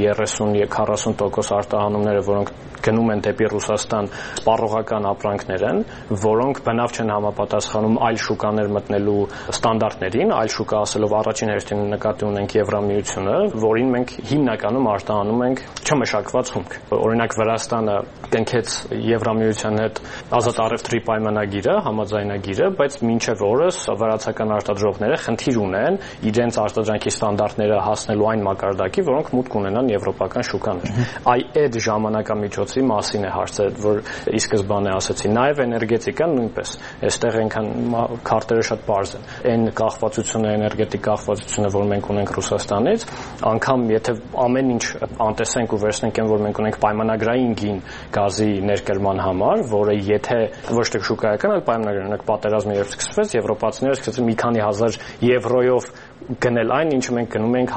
30-40% արտահանումները, որոնք գնում են դեպի Ռուսաստան, սպառողական ապրանքներ են, որոնք բնավ չեն համապատասխանում այլ շուկաներ մտնելու ստանդարտներին, այլ շուկա ասելով առաջին հերթին նկատի ունենք Եվրամիությունը, որին մենք հիմնականում արտահանում ենք չմշակված հումք։ Օրինակ Վրաստանը կնքեց Եվրամիության հետ ազատ առևտրի պայմանագիրը, համաձայնագիրը, բայց մինչև օրս վրացական արտադրողները խնդիր ունեն իրենց արտադրանքի ստանդարտները հասնելու այն մակարդակի, որոնք մուտք ունենան եվրոպական շուկաներ։ Այդ ժամանակամիջոցի մասին է հարցը, որ ի սկզբանե ասացի, նաև էներգետիկան նույնպես։ Այստեղ այնքան քարտերը շատ պարզ են։ Այն կախվածությունը, էներգետիկ կախվածությունը, որ մենք ունենք Ռուսաստանից, անգամ եթե ամեն ինչ անտեսենք ու վերցնենք այն, որ մենք ունենք պայմանագրային գին գազի ներկրման համար, որը եթե ոչ թե շուկայական, այլ պայմանագրային պատերազմը երբ սկսվեց, եվրոպացիները սկսեցին մի քանի հազար եվրոյով գնել այն, ինչը մենք գնում ենք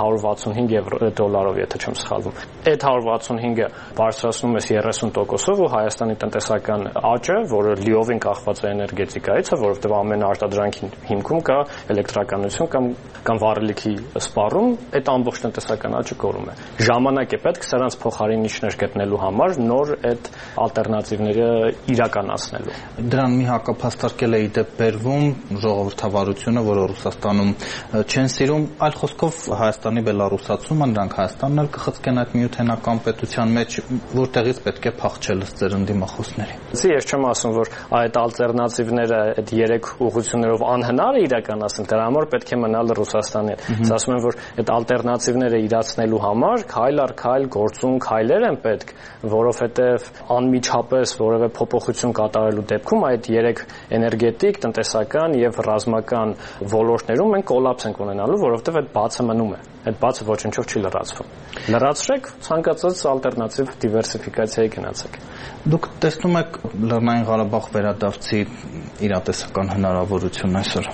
165 դոլարով, եթե չեմ սխալվում։ Այդ 165-ը բարձրացնում ես 30%-ով ու Հայաստանի տնտեսական աճը, որը լիովին կախված է էներգետիկայից, որովհետև ամեն արտադրանքի հիմքում կա էլեկտրականություն կամ վառելիքի սպառում, այդ ամբողջ տնտեսական աճը կորում է։ Ժամանակ է պետք սրանց փոխարինիչներ գտնելու համար նոր այդ ալտերնատիվները իրականացնելու։ Դրան մի հակափաստարկել է իդեպ բերվում ժողովրդավարությունը, որը Ռուսաստանում չեն սիրում, այլ խոսքով Հայաստանի բելառուսացումը, նրանք Հայաստանն էլ կխցկեն այդ միութենական պետության մեջ, որտեղից պետք է փախչել ըստ ձեր ընդդիմախոսների։ Ես չեմ ասում, որ այդ ալտերնատիվները այդ 3 ուղղություններով անհնար է իրականացնել, դրա համար պետք է մնալ Ռուսաստանի հետ։ Ես ասում եմ, որ այդ ալտերնատիվները իրացնելու համար քայլ առ քայլ գործուն քայլեր են պետք, որովհետև անմիջապես որևէ փոփոխություն կատարելու դեպքում այդ 3 էներգետիկ, տնտեսական եւ ռազմական ոլորտներում մենք կոլապս ենք ունենալու, որովհետև այդ բացը մնում է։ Այդ բացը ոչնչով չի լրացվում։ Լրացրեք, ցանկացած ալտերնատիվ դիվերսիֆիկացիայի գնացեք։ Դուք տեսնում եք Լեռնային Ղարաբաղ վերադարձի իրատեսական հնարավորություն այսօր։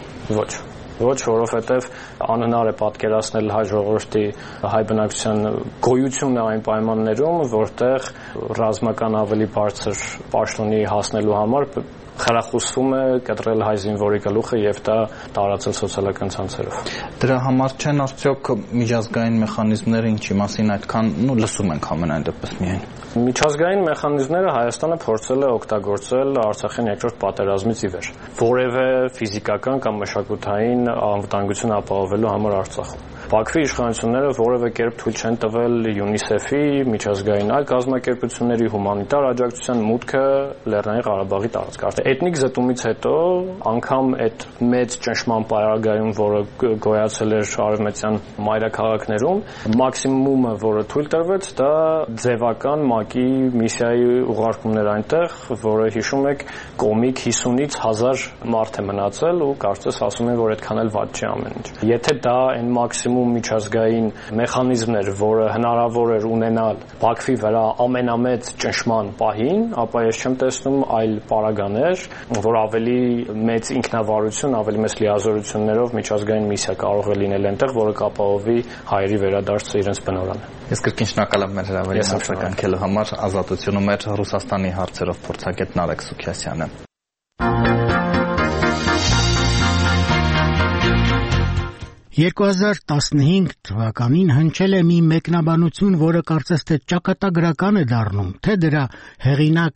Ոչ, որովհետև անհնար է պատկերացնել հայ ժողովրդի, հայ բնակչության գոյությունը այն պայմաններում, որտեղ ռազմական ավելի բարձր պաշտոնի հասնելու համար խրախուսվում է կտրել հայ զինվորի գլուխը եւ դա տարածել սոցիալական ցանցերով։ Դրա համար չեն արդյոք միջազգային մեխանիզմները, ինչի մասին այդքան լսում ենք ամենայն դեպս միայն։ Միջազգային մեխանիզմները Հայաստանը փորձել է օգտագործել Արցախյան երկրորդ պատերազմից ի վեր, որևէ ֆիզիկական կամ մշակութային անվտանգություն ապահովելու համար Արցախում։ Բաքվի իշխանությունները որևէ կերպ թույլ չեն տվել ՅՈՒՆԻՍԵՖ-ի, միջազգային այլ կազմակերպությունների հումանիտար աջակցության մուտքը Լեռնային Ղարաբաղի տարածք։ Էթնիկ զտումից հետո անգամ այդ մեծ ճնշման պարագայում, որը գոյացել էր արևմտյան մայրաքաղաքներում, մաքսիմումը, որը թույլ տրվեց, դա ձևական ՄԱԿ-ի միսիայի ուղարկումներ այնտեղ, որը հիշում եք, կոմիկ 50-ից 1000 մարդ է մնացել ու կարծես ասում են, որ այդքան էլ վատ չի ամեն ինչ։ Եթե դա այն մաքսիմում միջազգային մեխանիզմն էր, որը հնարավոր էր ունենալ Բաքվի վրա ամենամեծ ճնշման պահին, ապա ես չեմ տեսնում այլ պարագաներ, որ ավելի մեծ ինքնավարություն, ավելի մեծ լիազորություններով միջազգային միսիա կարող է լինել այնտեղ, որը կապահովի հայերի վերադարձը իրենց բնօրրանը։ Ես կրկին շնորհակալ եմ մեր հրավերին արձագանքելու համար։ Ազատությունում էր Ռուսաստանի հարցերով փորձագետ Նարեկ Սուքիասյանը։ 2015 թվականին հնչել է մի մեկնաբանություն, որը կարծես թե ճակատագրական է դառնում, թե դրա հեղինակ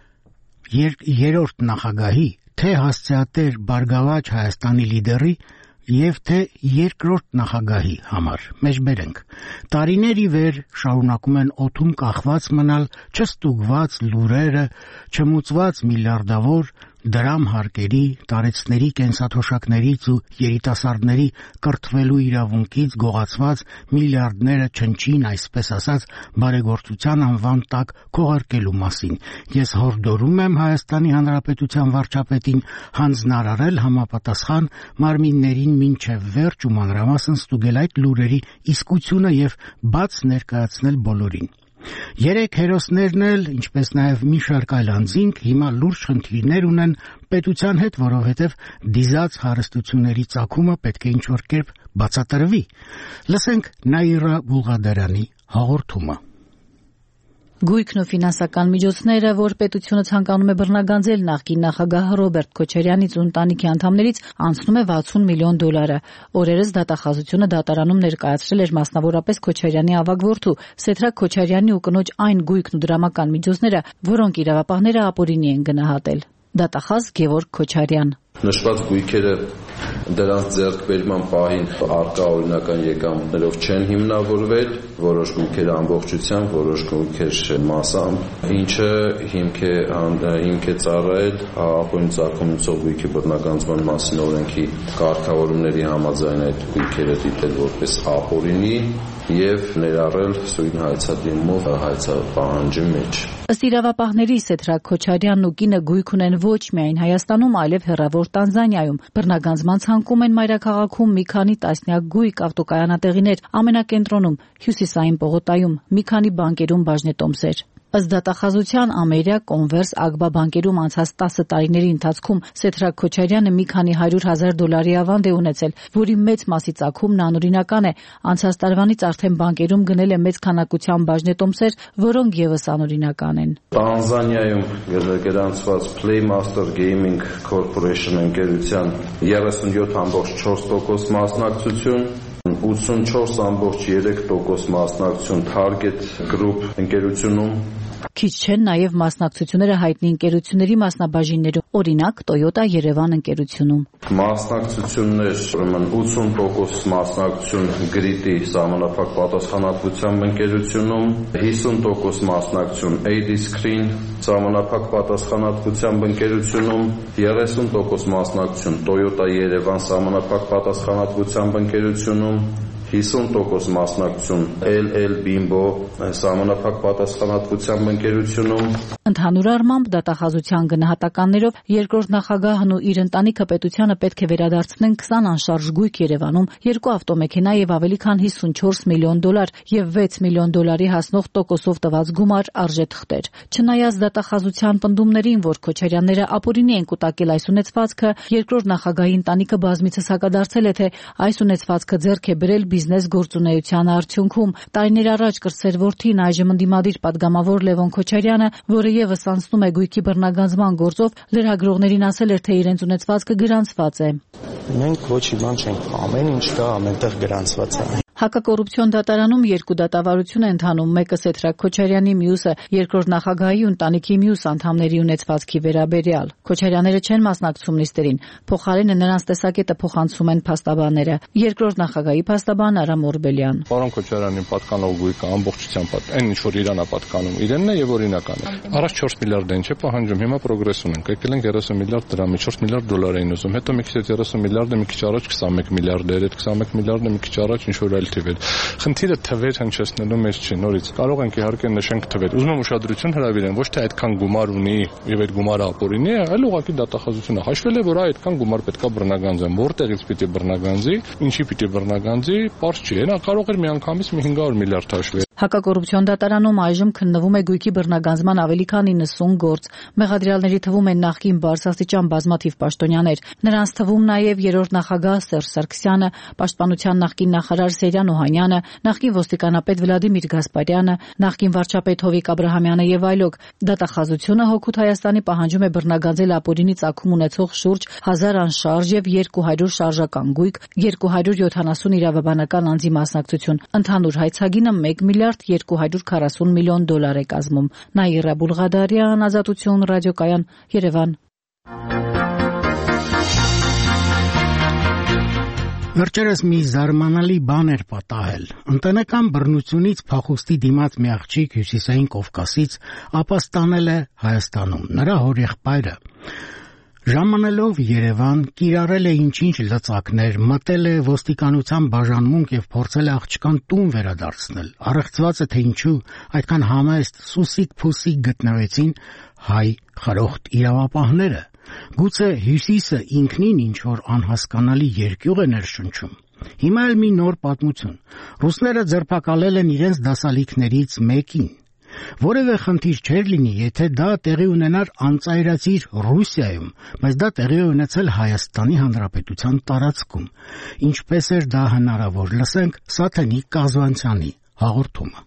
երրորդ նախագահի, թե հասցեատեր Բարգավաճ Հայաստանի լիդերի եւ թե երկրորդ նախագահի համար։ Մեջբերենք։ Տարիների վեր շարունակում են օդում կախված մնալ չստուգված լուրերը, չմուծված միլիարդավոր դրամ հարկերի, տարեցների կենսաթոշակներից ու երիտասարդների կրթվելու իրավունքից գողացված միլիարդները չնչին, այսպես ասած, բարեգործության անվան տակ քողարկելու մասին։ Ես հորդորում եմ Հայաստանի Հանրապետության վարչապետին հանձնարարել համապատասխան մարմիններին մինչև վերջ ու մանրամասն ստուգել այդ լուրերի իսկությունը եւ բաց ներկայացնել բոլորին։ Երեք հերոսներն էլ, ինչպես նաև մի շարք այլ անձինք, հիմա լուրջ խնդիրներ ունեն պետության հետ, որովհետև դիզած հարստությունների ծագումը պետք է ինչ-որ կերպ բացատրվի։ Լսենք Նաիրա Բուլղադարյանի հաղորդումը։ Գույքն ու ֆինանսական միջոցները, որ պետությունը ցանկանում է բռնագանձել նախկին նախագահ Ռոբերտ Քոչարյանից ու ընտանիքի անդամներից, անցնում է 60 միլիոն դոլարը։ Օրերս դատախազությունը դատարանում ներկայացրել էր մասնավորապես Քոչարյանի ավագ որդու Սեդրակ Քոչարյանի ու կնոջ այն գույքն ու դրամական միջոցները, որոնք իրավապահները ապօրինի են գնահատել։ Դատախազ Գևորգ Քոչարյան։ Նշված գույքերը դրանց ձեռքբերման պահին առկա օրինական եկամուտներով չեն հիմնավորվել, որոշ գույքեր ամբողջությամբ, որոշ գույքեր մասամբ, ինչը հիմք է ծառայել ապօրին ծագումցող գույքի բռնագանձման մասին օրենքի կարգավորումների համաձայն այդ գույքերը դիտել որպես ապօրինի եւ ներառել սույն հայցադիմով հայցապահանջի մեջ։ Ըստ իրավապահների Սեդրակ Քոչարյանն ու կինը գույք ունեն ոչ միայն Հայաստանում, այլև հեռավոր Տանզանիայում։ Բռնագանձման ցանկում են մայրաքաղաքում մի քանի տասնյակ գույք, ավտոկայանատեղիներ, ամենակենտրոնում Հյուսիսային պողոտայում, մի քանի բանկերում բաժնետոմսեր։ Ըստ դատախազության Ամերիա, Կոնվերս, Ագբա բանկերում անցած 10 տարիների ընթացքում Սեդրակ Քոչարյանը մի քանի $100,000 ավանդ է ունեցել, որի մեծ մասի ծագումն անօրինական է։ Անցած տարվանից արդեն բանկերում գնել է մեծ քանակությամբ բաժնետոմսեր, որոնք եւս անօրինական են։ Տանզանիայում գրանցված Playmaster Gaming Corporation ընկերության 37.4% մասնակցություն, 84.3% մասնակցություն Target Group ընկերությունում։ Քիչ չեն նաև մասնակցությունները հայտնի ընկերությունների մասնաբաժիններում, օրինակ Toyota Երևան ընկերությունում։ Մասնակցություններ, ուրեմն 80% մասնակցություն Grit-ի սահմանափակ պատասխանատվությամբ ընկերությունում, 50% մասնակցություն AD-Screen սահմանափակ պատասխանատվությամբ ընկերությունում, 30% մասնակցություն Toyota Երևան սահմանափակ պատասխանատվությամբ ընկերությունում, 50% մասնակցություն LL Bimbo սահմանափակ պատասխանատվությամբ ընկերությունում։ Ընդհանուր առմամբ դատախազության գնահատականներով երկրորդ նախագահն ու իր ընտանիքը պետությանը պետք է վերադարձնեն 20 անշարժ գույք Երևանում, 2 ավտոմեքենա եւ ավելի քան $54 միլիոն եւ $6 միլիոն հասնող տոկոսով տված գումար արժեթղթեր։ Չնայած դատախազության պնդումներին, որ Քոչարյանները ապօրինի են կուտակել այս ունեցվածքը, երկրորդ նախագահի ընտանիքը բազմիցս հակադարձել է, թե այս ունեցվածքը ձեռք է բերել բիզնես գործունեության արդյունքում։ Տարիներ առաջ կրտսեր որդին, այժմ ընդդիմադիր պատգամավոր Լևոն Քոչարյանը, որը եւս անցնում է գույքի բռնագանձման գործով, լրագրողներին ասել էր, թե իրենց ունեցվածքը գրանցված է։ Մենք ոչ իման չենք, ամեն ինչ կա, ամենտեղ գրանցված է։ Հակակոռուպցիոն դատարանում երկու դատավարություն է ընթանում, մեկը Սեդրակ Քոչարյանի, մյուսը երկրորդ նախագահի ու ընտանիքի մյուս անդամների ունեցվածքի վերաբերյալ։ Քոչարյանները չեն մասնակցում նիստերին, փոխարենը նրանց տեսակետը փոխանցում են փաստաբանները։ Երկրորդ նախագահի փաստաբան Արամ Օրբելյան։ Պարոն Քոչարյանին պատկանող գույքը ամբողջությամբ այն ինչ որ իրան է պատկանում, իրենն է եւ օրինական է։ Առաջ 4 միլիարդ են չէ պահանջում, հիմա պրոգրես ունենք, եկել են 30 միլիարդ դրամի, 4 միլիարդ դոլար էին ուզում, հետո մի քիչ 30 միլիարդը մի քիչ առաջ 21 միլիարդ էր, այդ 21 միլիարդը մի քիչ առաջ ինչ որ այլ թիվ էր։ Խնդիրը թվեր հնչեցնելու մեջ չի, նորից կարող ենք իհարկե նշենք թվեր։ Ուզում եմ ուշադրություն հրավիրեմ, ոչ թե այդքան գումար ունի եւ այդ գումարը ապօրինի է, այլ ուղղակի դատախազությունը հաշվել է, որ այդքան գումար պետքա բռնագանձեն, որտեղից պիտի բռնագանձի, ինչի պիտի բռնագանձի, པարզ չի։ Հենա կարող էր միանգամից մի 500 միլիարդ հաշվել։ Հակակոռուպցիոն դատարանում այժմ քննվում է գույքի բռնագանձման ավելի քան 90 գործ։ Մեղադրյալների թվում են նախկին բարձրաստիճան բազմաթիվ պաշտոնյաներ։ Նրանց թվում նաև երրորդ նախագահ Սերժ Սարգսյանը, պաշտպանության նախկին նախարար Սեյրան Օհանյանը, նախկին ոստիկանապետ Վլադիմիր Գասպարյանը, նախկին վարչապետ Հովիկ Աբրահամյանը եւ այլոք։ Դատախազությունը հօգուտ Հայաստանի պահանջում է բռնագանձել ապօրինի ծագում ունեցող շուրջ 1000 անշարժ եւ 200 շարժական գույք, 270 իրավաբանական անձի մասնակցություն։ Ընդհանուր հայցագինը 1 միլիարդ 240 միլիոն դոլար է կազմում։ Նաիրա Բուլղադարյան, Ազատություն ռադիոկայան, Երևան։ Վերջերս մի զարմանալի բան էր պատահել։ Ընտանեկան բռնությունից փախուստի դիմաց մի աղջիկ Հյուսիսային Կովկասից ապաստանել է Հայաստանում։ Նրա հորեղբայրը ժամանելով Երևան կիրառել է ինչ-ինչ լծակներ, մտել է ոստիկանության բաժանմունք եւ փորձել է աղջկան տուն վերադարձնել։ Առեղծված է, թե ինչու այդքան համեստ սուսիկ-փուսիկ գտնվեցին հայ խրոխտ իրավապահները։ Գուցե Հյուսիսը ինքնին ինչ-որ անհասկանալի երկյուղ է ներշնչում։ Հիմա էլ մի նոր պատմություն։ Ռուսները ձերբակալել են իրենց դասալիքներից մեկին։ Որևէ խնդիր չէր լինի, եթե դա տեղի ունենար անծայրածիր Ռուսիայում, բայց դա տեղի է ունեցել Հայաստանի Հանրապետության տարածքում։ Ինչպես էր դա հնարավոր, լսենք Սաթենիկ Կազվանցյանի հաղորդումը։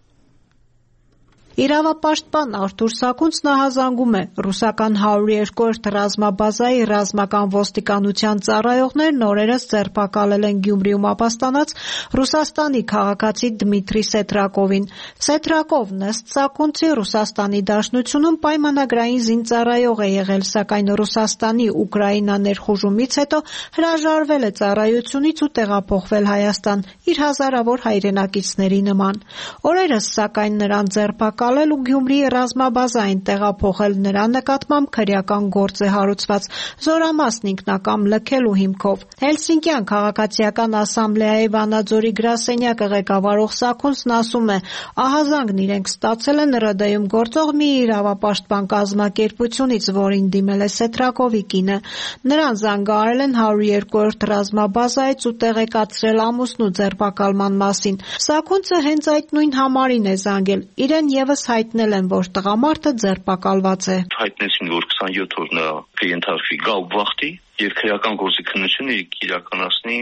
Իրավապաշտպան Արթուր Սաքունցն ահազանգում է ռուսական 102-րդ ռազմաբազայի ռազմական ոստիկանության ծառայողներն օրերս ձերբակալել են Գյումրիում ապաստանած Ռուսաստանի քաղաքացի Դմիտրի Սետրակովին։ Սետրակովն ըստ Սաքունցի Ռուսաստանի Դաշնությունում պայմանագրային զինծառայող է եղել, սակայն Ռուսաստանի Ուկրաինա ներխուժումից հետո հրաժարվել է ծառայությունից ու տեղափոխվել Հայաստան իր հազարավոր հայրենակիցների նման։ Օրերս սակայն նրան ձերբակալել ու Գյումրիի ռազմաբազային տեղափոխել նրա նկատմամբ քրեական գործ է հարուցված զորամասն ինքնակամ լքելու հիմքով։ Հելսինկյան քաղաքացիական ասամբլեայի Վանաձորի գրասենյակը ղեկավարող Սաքունցն ասում է, ահազանգն իրենք ստացել են ՌԴ-ում գործող մի իրավապաշտպան կազմակերպությունից, որին դիմել է Սետրակովի կինը։ Նրան զանգահարել են 102-րդ ռազմաբազայից ու տեղեկացրել ամուսնու ձերբակալման մասին։ Սաքունցը հենց այդ նույն համարին է զանգել։ Իրեն եւս հայտնել են, որ տղամարդը ձերբակալված է։ Հայտնեցին, որ 27 օր նա կենթարկվի գալուբախտի եւ քրեական գործի քննությունը իրականացնի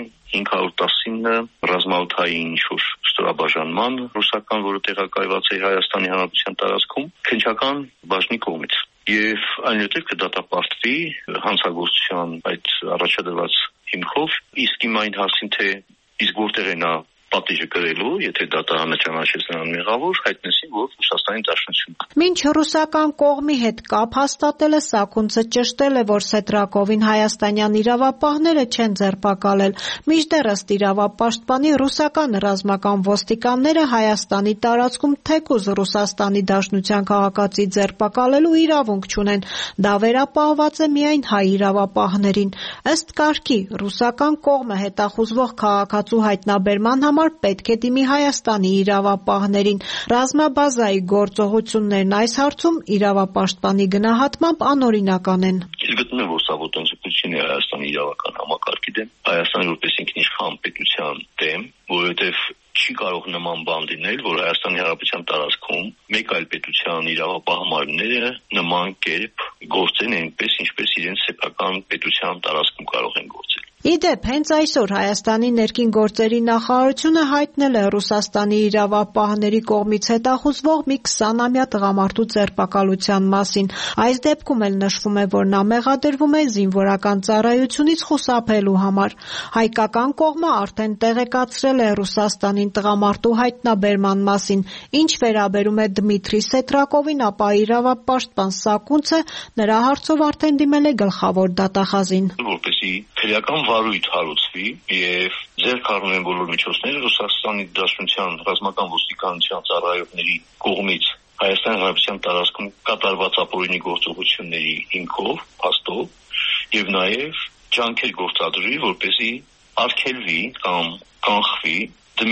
519 ռազմաօդային ինչ-որ ստորաբաժանման ռուսական, որը տեղակայված է Հայաստանի Հանրապետության տարածքում, քննչական բաժնի կողմից։ Եվ այնուհետև կդատապարտվի հանցագործության այդ առաջադրված հիմքով, իսկ իմ այն հարցին, թե իսկ որտեղ է նա պատիժը կրելու, եթե դատարանը ճանաչեց նրան մեղավոր, հայտնեցին, որ Ռուսաստանի Դաշնությունն։ Մինչ ռուսական կողմի հետ կապ հաստատելը Սաքունցը ճշտել է, որ Սետրակովին հայաստանյան իրավապահները չեն ձերբակալել։ Մինչդեռ ըստ իրավապաշտպանի ռուսական ռազմական ոստիկանները Հայաստանի տարածքում թեկուզ Ռուսաստանի Դաշնության քաղաքացի ձերբակալելու իրավունք չունեն։ Դա վերապահված է միայն հայ իրավապահներին։ Ըստ կարգի ռուսական կողմը հետախուզվող քաղաքացու հայտնաբերման համար պետք է դիմի Հայաստանի իրավապահներին։ Ռազմաբազայի գործողություններն այս հարցում իրավապաշտպանի գնահատմամբ անօրինական են։ Ես գտնում եմ, որ սա ոտնձգություն է Հայաստանի իրավական համակարգի դեմ, Հայաստանի որպես ինքնիշխան պետության դեմ, որովհետև չի կարող նման բան լինել, որ Հայաստանի Հանրապետության տարածքում մեկ այլ պետության իրավապահ մարմինները նման կերպ գործեն այնպես, ինչպես իրենց սեփական պետության տարածքում կարող են գործել։ Իդեպ, հենց այսօր Հայաստանի ներքին գործերի նախարարությունը հայտնել է Ռուսաստանի իրավապահների կողմից հետախուզվող մի 20-ամյա տղամարդու ձերբակալության մասին։ Այս դեպքում էլ նշվում է, որ նա մեղադրվում է զինվորական ծառայությունից խուսափելու համար։ Հայկական կողմը արդեն տեղեկացրել է Ռուսաստանին տղամարդու հայտնաբերման մասին։ Ինչ վերաբերում է Դմիտրի Սետրակովին, ապա իրավապաշտպան Սաքունցը նրա հարցով արդեն դիմել է գլխավոր դատախազին։ Որպեսզի քրեական վարույթ հարուցվի եւ ձեռք առնեն բոլոր միջոցները Ռուսաստանի Դաշնության ռազմական ոստիկանության ծառայողների կողմից Հայաստանի Հանրապետության տարածքում կատարված ապօրինի գործողությունների հիմքով, փաստով եւ նաեւ ջանքեր գործադրի, որպեսզի արգելվի կամ կանխվի Դմիտրի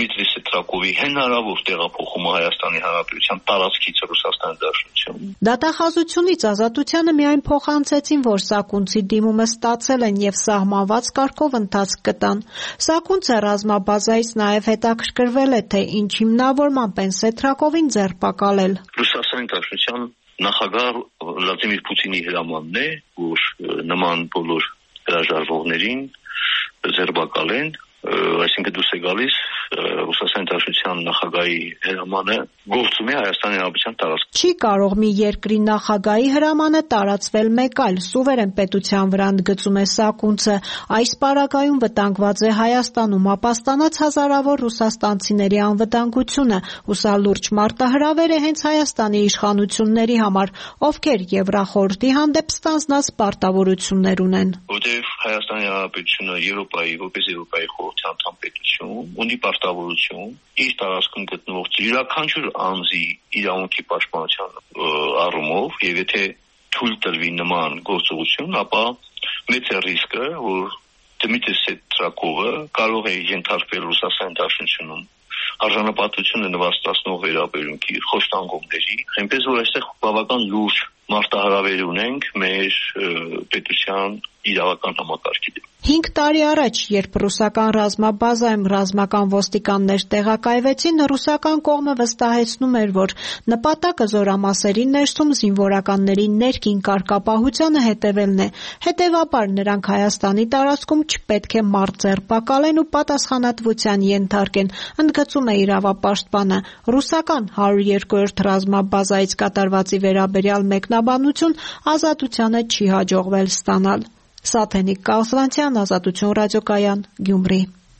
ծրակովի հնարավոր տեղափոխումը Հայաստանի Հանրապետության տարածքից Ռուսաստանի Դաշնություն։ Դատախազությունից Ազատությանը միայն փոխանցեցին, որ Սակունցի դիմումը ստացել են եւ սահմանված կարգով ընթացք կտան։ Սակունցը ռազմաբազայից նաեւ հետաքրքրվել է, թե ինչ հիմնավորմամբ են Սեթրակովին ձերբակալել։ Ռուսաստանի Դաշնության նախագահ Վլադիմիր Պուտինի հրամանն է, որ նման բոլոր հրաժարվողներին ձերբակալեն, այսինքն դուրս է գալիս Ռուսաստանի Դաշնության նախագահի հրամանը գործում է Հայաստանի Հանրապետության տարածքում։ Չի կարող մի երկրի նախագահի հրամանը տարածվել մեկ այլ սուվերեն պետության վրա, ընդգծում է Սակունցը։ Այս պարագայում վտանգված է Հայաստանում ապաստանած հազարավոր ռուսաստանցիների անվտանգությունը, ու սա լուրջ մարտահրավեր է հենց Հայաստանի իշխանությունների համար, ովքեր Եվրախորհրդի հանդեպ ստանձնած պարտավորություններ ունեն։ Որտեղ Հայաստանի Հանրապետությունը որպես Եվրոպայի խորհրդի անդամ պետություն ունի պարտավորություն իր տարածքում գտնվող յուրաքանչյուր անձի իրավունքի պաշտպանության առումով, եւ եթե թույլ տրվի նման գործողություն, ապա մեծ է ռիսկը, որ Դմիտրի Սեթրակովը կարող է ենթարկվել Ռուսաստանի Դաշնությունում արժանապատվությունը նվաստացնող վերաբերյունքի խոշտանգումների, այնպես որ այստեղ բավական լուրջ մարտահրավեր ունենք մեր պետության իրավական համակարգի դեմ։ 5 տարի առաջ, երբ ռուսական ռազմաբազայում ռազմական ոստիկաններ տեղակայվեցին, ռուսական կողմը վստահեցնում էր, որ նպատակը զորամասերի ներսում զինվորականների ներքին կարգապահությանը հետևելն է։ Հետևաբար նրանք Հայաստանի տարածքում չպետք է մարդ ձերբակալեն ու պատասխանատվության ենթարկեն, ընդգծում է իրավապաշտպանը։ Ռուսական 102-րդ ռազմաբազայից կատարվածի վերաբերյալ մեկնաբանություն Ազատությանը չի հաջողվել ստանալ։ Սաթենիկ Կալսվանցյան, Ազատություն ռադիոկայան, Գյումրի։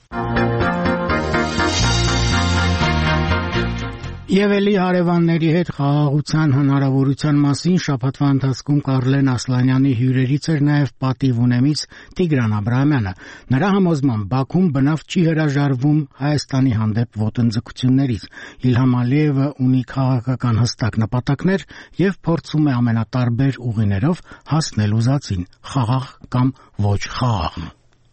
Եվ էլի հարևանների հետ խաղաղության հնարավորության մասին շաբաթվա ընթացքում Կարլեն Ասլանյանի հյուրերից էր նաև պատիվ ունեմից Տիգրան Աբրահամյանը։ Նրա համոզմամբ Բաքուն բնավ չի հրաժարվում Հայաստանի հանդեպ ոտնձգություններից։ Իլհամ Ալիևը ունի քաղաքական հստակ նպատակներ եւ փորձում է ամենատարբեր ուղիներով հասնել ուզածին՝ խաղաղ կամ ոչ խաղաղ։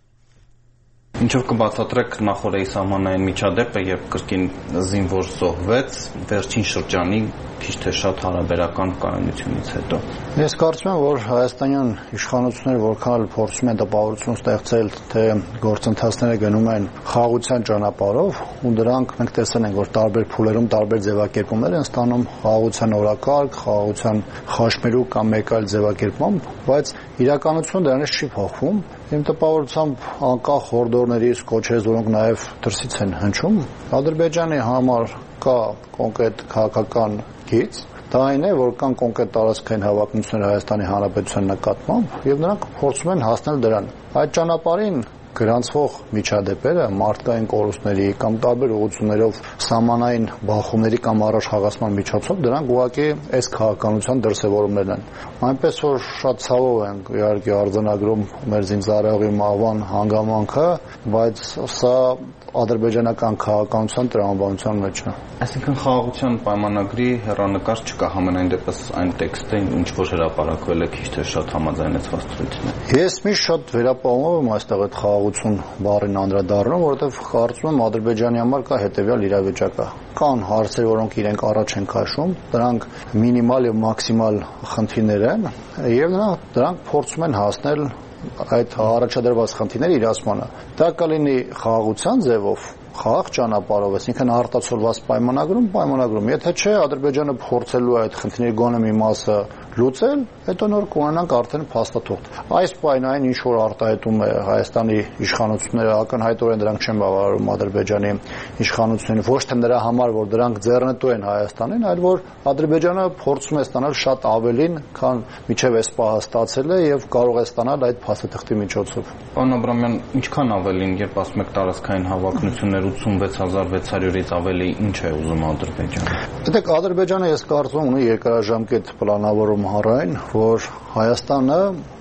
Ինչով կբացատրեք նախորդի սահմանային միջադեպը, երբ կրկին զինվոր զոհվեց վերջին շրջանի քիչ թե շատ հարաբերական կայունությունից հետո։ Ես կարծում եմ, որ հայաստանյան իշխանությունները որքան փորձում են տպավորություն ստեղծել, թե գործընթացները գնում են խաղաղության ճանապարհով, ու դրանք մենք տեսել ենք, որ տարբեր փուլերում տարբեր ձևակերպումներ են ստանում խաղաղության օրակարգ, խաղաղության խաչմերուկ կամ մեկ այլ ձևակերպում, բայց իրականությունը դրանից չի փոխվում։ Իմ տպավորությամբ անկախ հորդորներից, կոչերից, որոնք նաև դրսից են հնչում, Ադրբեջանի համար կա կոնկրետ քաղաքական գիծ, դա այն է, որ կան կոնկրետ տարածքային հավակնություններ Հայաստանի Հանրապետության նկատմամբ, եւ նրանք փորձում են հասնել դրան։ Այդ ճանապարհին գրանցվող միջադեպերը մարդկային կորուստների կամ տարբեր ուղղություններով սահմանային բախումների կամ առաջխաղացման միջոցով դրանք ուղղակի այս քաղաքականության դրսևորումներն են։ Այնպես որ շատ ցավով ենք իհարկե արձանագրում մեր զինծառայողի մահվան հանգամանքը, բայց սա ադրբեջանական քաղաքականության տրամաբանության մեջ է։ Այսինքն խաղաղության պայմանագրի հեռանկար չկա, համենայն դեպս այն տեքստը, ինչ որ հրապարակվել է քիչ թե շատ համաձայնեցված ցույցն է։ Ես միշտ շատ վերապահումով եմ այստեղ այդ խաղաղություն բառին անդրադառնում, որովհետև կարծում եմ Ադրբեջանի համար կա հետևյալ իրավիճակը։ Կան հարցեր, որոնք իրենք առաջ են քաշում, դրանք մինիմալ եւ մաքսիմալ խնդիրներ են, եւ դրանք փորձում են հասնել այդ առաջադրված խնդիրների իրացմանը։ Դա կլինի խաղաղության ձևով, խաղաղ ճանապարհով, այսինքն արտացոլված պայմանագրում, եթե չէ, Ադրբեջանը փորձելու է այդ խնդիրների գոնե մի մասը լուծել, հետո նոր կունենանք արդեն փաստաթուղթ։ Այս պայն այն ինչ որ արտահայտում է Հայաստանի իշխանությունները, ակնհայտորեն դրանք չեն բավարարում Ադրբեջանի իշխանություններին, ոչ թե նրա համար, որ դրանք ձեռնտու են Հայաստանին, այլ որ Ադրբեջանը փորձում է ստանալ շատ ավելին, քան միջև այս պահը ստացել է եւ կարող է ստանալ այդ փաստաթղթի միջոցով։ Պարոն Աբրամյան, ինչքան ավելին, երբ ասում եք տարածքային հավակնություններ 86600-ից ավելի, ինչ է ուզում Ադրբեջանը։ Դեք Ադրբեջանը ես կարծում ունի երկարաժամկետ պլանավորում հանրային, որ Հայաստանը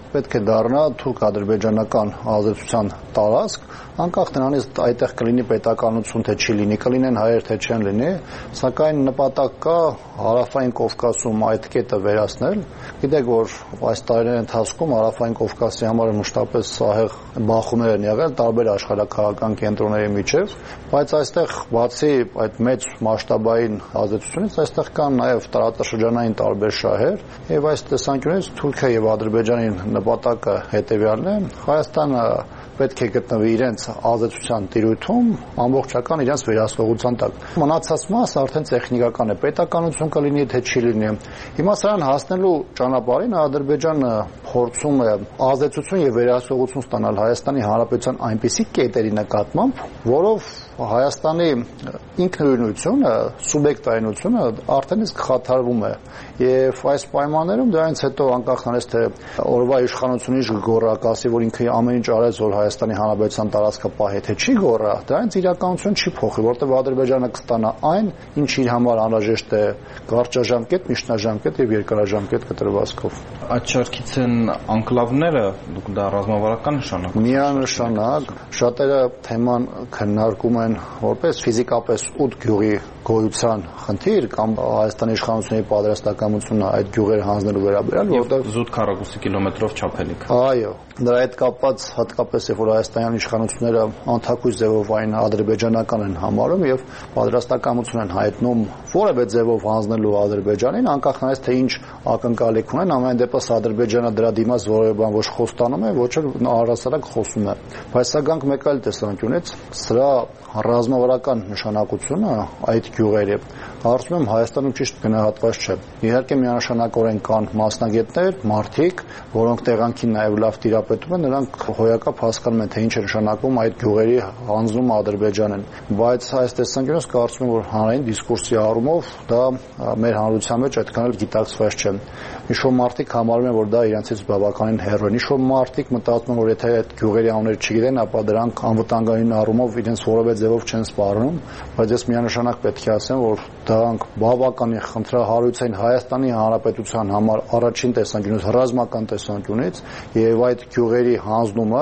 պետք է դառնա թուրք-ադրբեջանական ազդեցության տարածք, անկախ նրանից այդտեղ կլինի պետականություն թե չի լինի, կլինեն հայեր թե չեն լինի, սակայն նպատակ կա Հարավային Կովկասում այդ կետը վերացնել։ Գիտեք, որ այս տարիների ընթացքում Հարավային Կովկասի համար մշտապես սահեղ բախումներ են եղել տարբեր աշխարհաքաղաքական կենտրոնների միջև, բայց այստեղ բացի այդ մեծ մասշտաբային ազդեցությունից, այստեղ կան նաև տարածաշրջանային տարբեր շահեր, եւ այս տեսանկյունից Թուրքիա եւ Ադրբեջանի նպատակը հետեւյալն է. Հայաստանը պետք է գտնվի իրենց ազդեցության տիրույթում, ամբողջական իրենց վերահսկողության տակ։ Մնացած մասը արդեն տեխնիկական է, պետականություն կլինի թե չի լինի։ Հիմա սրան հասնելու ճանապարհին Ադրբեջանը փորձում է ազդեցություն եւ վերահսկողություն ստանալ Հայաստանի Հանրապետության այնպիսի կետերի նկատմամբ, որով Հայաստանի ինքնուրույնությունը, սուբյեկտայնությունը արդեն իսկ խաթարվում է։ Եվ այս պայմաններում դրանից հետո անկախ նրանից թե օրվա իշխանությունից գոռա, ասի, որ ինքը ամեն ինչ արեց, որ Հայաստանի Հանրապետության տարածքը պահի, թե չի գոռա, դրանից իրականություն չի փոխի, որտեղ Ադրբեջանը կստանա այն, ինչ իր համար անհրաժեշտ է կարճաժամկետ, միջնաժամկետ եւ երկարաժամկետ կտրվածքով։ Այդ շարքից են անկլավները, դուք դա ռազմավարական նշանակում։ Միանշանակ, շատերը թեման քննարկում են որպես ֆիզիկապես 8 գյուղի գոյության խնդիր կամ Հայաստանի իշխանությունների պատրաստակամությունը այդ գյուղերը հանձնելու վերաբերյալ, որտեղ զուտ քառակուսի կիլոմետրով չափելիք։ Այո, դրա հետ կապված հատկապես երբ որ հայաստանյան իշխանությունները անթակույց ձևով այն ադրբեջանական են համարում եւ պատրաստակամություն են հայտնում որևէ ձևով հանձնելու Ադրբեջանին, անկախ նրանից թե ինչ ակնկալիք ունեն, ամեն դեպս Ադրբեջանը դրա դիմաց որևէ բան ոչ խոստանում է, ոչ էլ առհասարակ խոսում է։ Բայց սա գանք մեկ այլ տեսանկյունից, սրա ռազմավարական նշանակությունը այդ գյուղերի կարծում եմ Հայաստանում ճիշտ գնահատված չէ։ Իհարկե միանշանակորեն կան մասնագետներ, մարդիկ, որոնք տեղանքին նաև լավ տիրապետում են, նրանք հոյակապ հասկանում են, թե ինչ է նշանակում այդ գյուղերի հանձնումը Ադրբեջանին, բայց այս տեսանկյունից կարծում եմ, որ հանրային դիսկուրսի առումով դա մեր հանրության մեջ այդքան էլ գիտակցված չէ։ Ինչ-որ մարդիկ համարում են, որ դա իրենցից բավականին հեռու է։ Ինչ-որ մարդիկ մտածում են, որ եթե այդ գյուղերի անունները չգիտեն, ապա դրանք անվտանգային առումով իրենց որևէ ձևով չեն սպառնում, բայց ես միանշանակ պետք է ասեմ, որ դրանք բավականին խնդրահարույց են Հայաստանի Հանրապետության համար առաջին տեսանկյունից, ռազմական տեսանկյունից, եւ այդ գյուղերի հանձնումը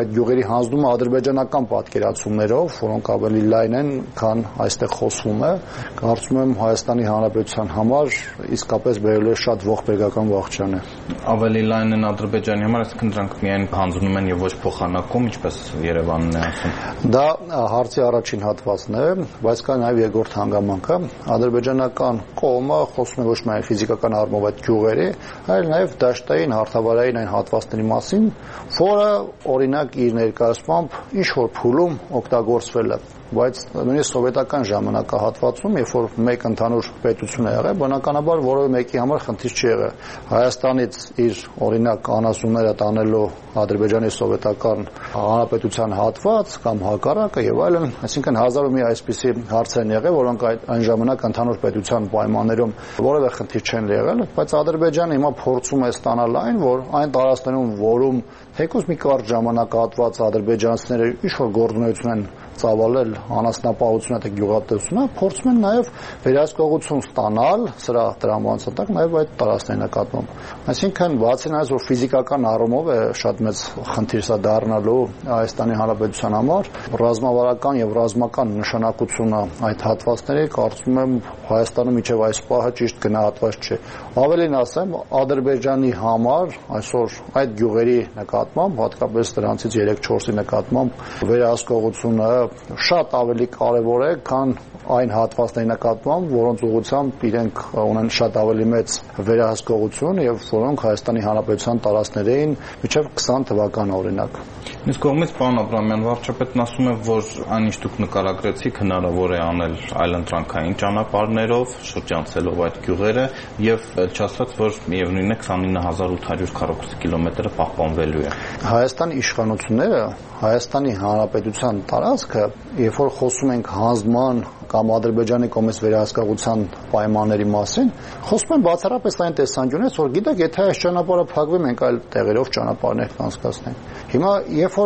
ադրբեջանական պատկերացումներով, որոնք ավելի լայն են, քան այստեղ խոսվում է, կարծում եմ Հայաստանի Հանրապետության համար իսկապես բերել է շատ ողբերգական վախճան է։ Ավելի լայն են Ադրբեջանի համար, այսինքն դրանք միայն հանձնում են եւ ոչ փոխանակում, ինչպես Երևանն է ասում։ Դա հարցի առաջին հատվածն է, բայց կա նաև երկրորդ հանգամանքը։ Ադրբեջանական կողմը խոսում է ոչ միայն ֆիզիկական առումով այդ գյուղերի, այլ նաև դաշտային, հարթավարային այն հատվածների մասին, որը օրինակ իր ներկայացմամբ ինչ որ փուլում օգտագործվել է։ Բայց նույնիսկ սովետական ժամանակահատվածում, երբ որ մեկ ընդհանուր պետություն է եղել, բնականաբար որևէ մեկի համար խնդիր չի եղել։ Հայաստանից իր օրինակ անասունները տանելու Ադրբեջանի սովետական հանրապետության հատված կամ հակառակը եւ այլն, այսինքն հազար ու մի այսպիսի հարցեր են եղել, որոնք այն ժամանակ ընդհանուր պետության պայմաններում որևէ խնդիր չեն եղել, բայց Ադրբեջանը հիմա փորձում է ստանալ այն, որ այն տարածքներում, որում թեկուզ մի կարճ ժամանակահատված ադրբեջանցիները ինչ որ գործունեություն են ծավալել անասնապահությունը թե գյուղատնտեսությունը, փորձում են նաև վերահսկողություն ստանալ սրա տրամաբանության նաև այդ տարածքների նկատմամբ։ Այսինքն բացի նրանից, որ ֆիզիկական առումով է շատ մեծ խնդիր սա դառնալու Հայաստանի Հանրապետության համար, ռազմավարական եւ ռազմական նշանակությունը այդ հատվածների կարծում եմ Հայաստանում մինչև այս պահը ճիշտ գնահատված չէ։ Ավելին ասեմ, Ադրբեջանի համար այսօր այդ գյուղերի նկատմամբ, հատկապես դրանցից 3-4-ի նկատմամբ վերահսկողությունը շատ ավելի կարևոր է, քան այն հատվածների նկատմամբ, որոնց ուղղությամբ իրենք ունեն շատ ավելի մեծ վերահսկողություն եւ որոնք Հայաստանի Հանրապետության տարածքներին մինչեւ 20 թվական օրինակ։ Իսկ կողմից պարոն Աբրամյան, վարչապետն ասում է, որ այնինչ դուք նկարագրեցիք հնարավոր է անել այլընտրանքային ճանապարհներով, շրջանցելով այդ գյուղերը եւ չասած, որ միևնույնն է 29800 քառակուսի կիլոմետրը պահպանվելու է։ Հայաստանի իշխանությունները Հայաստանի Հանրապետության տարածքը, երբ որ խոսում ենք հանձնման կամ Ադրբեջանի կողմից վերահսկողության պայմանների մասին, խոսում են բացառապես այն տեսանկյունից, որ գիտեք, եթե այս ճանապարհը փակվի, մենք այլ տեղերով ճանապարհներ կանցկացնենք։ Հիմա երբ որ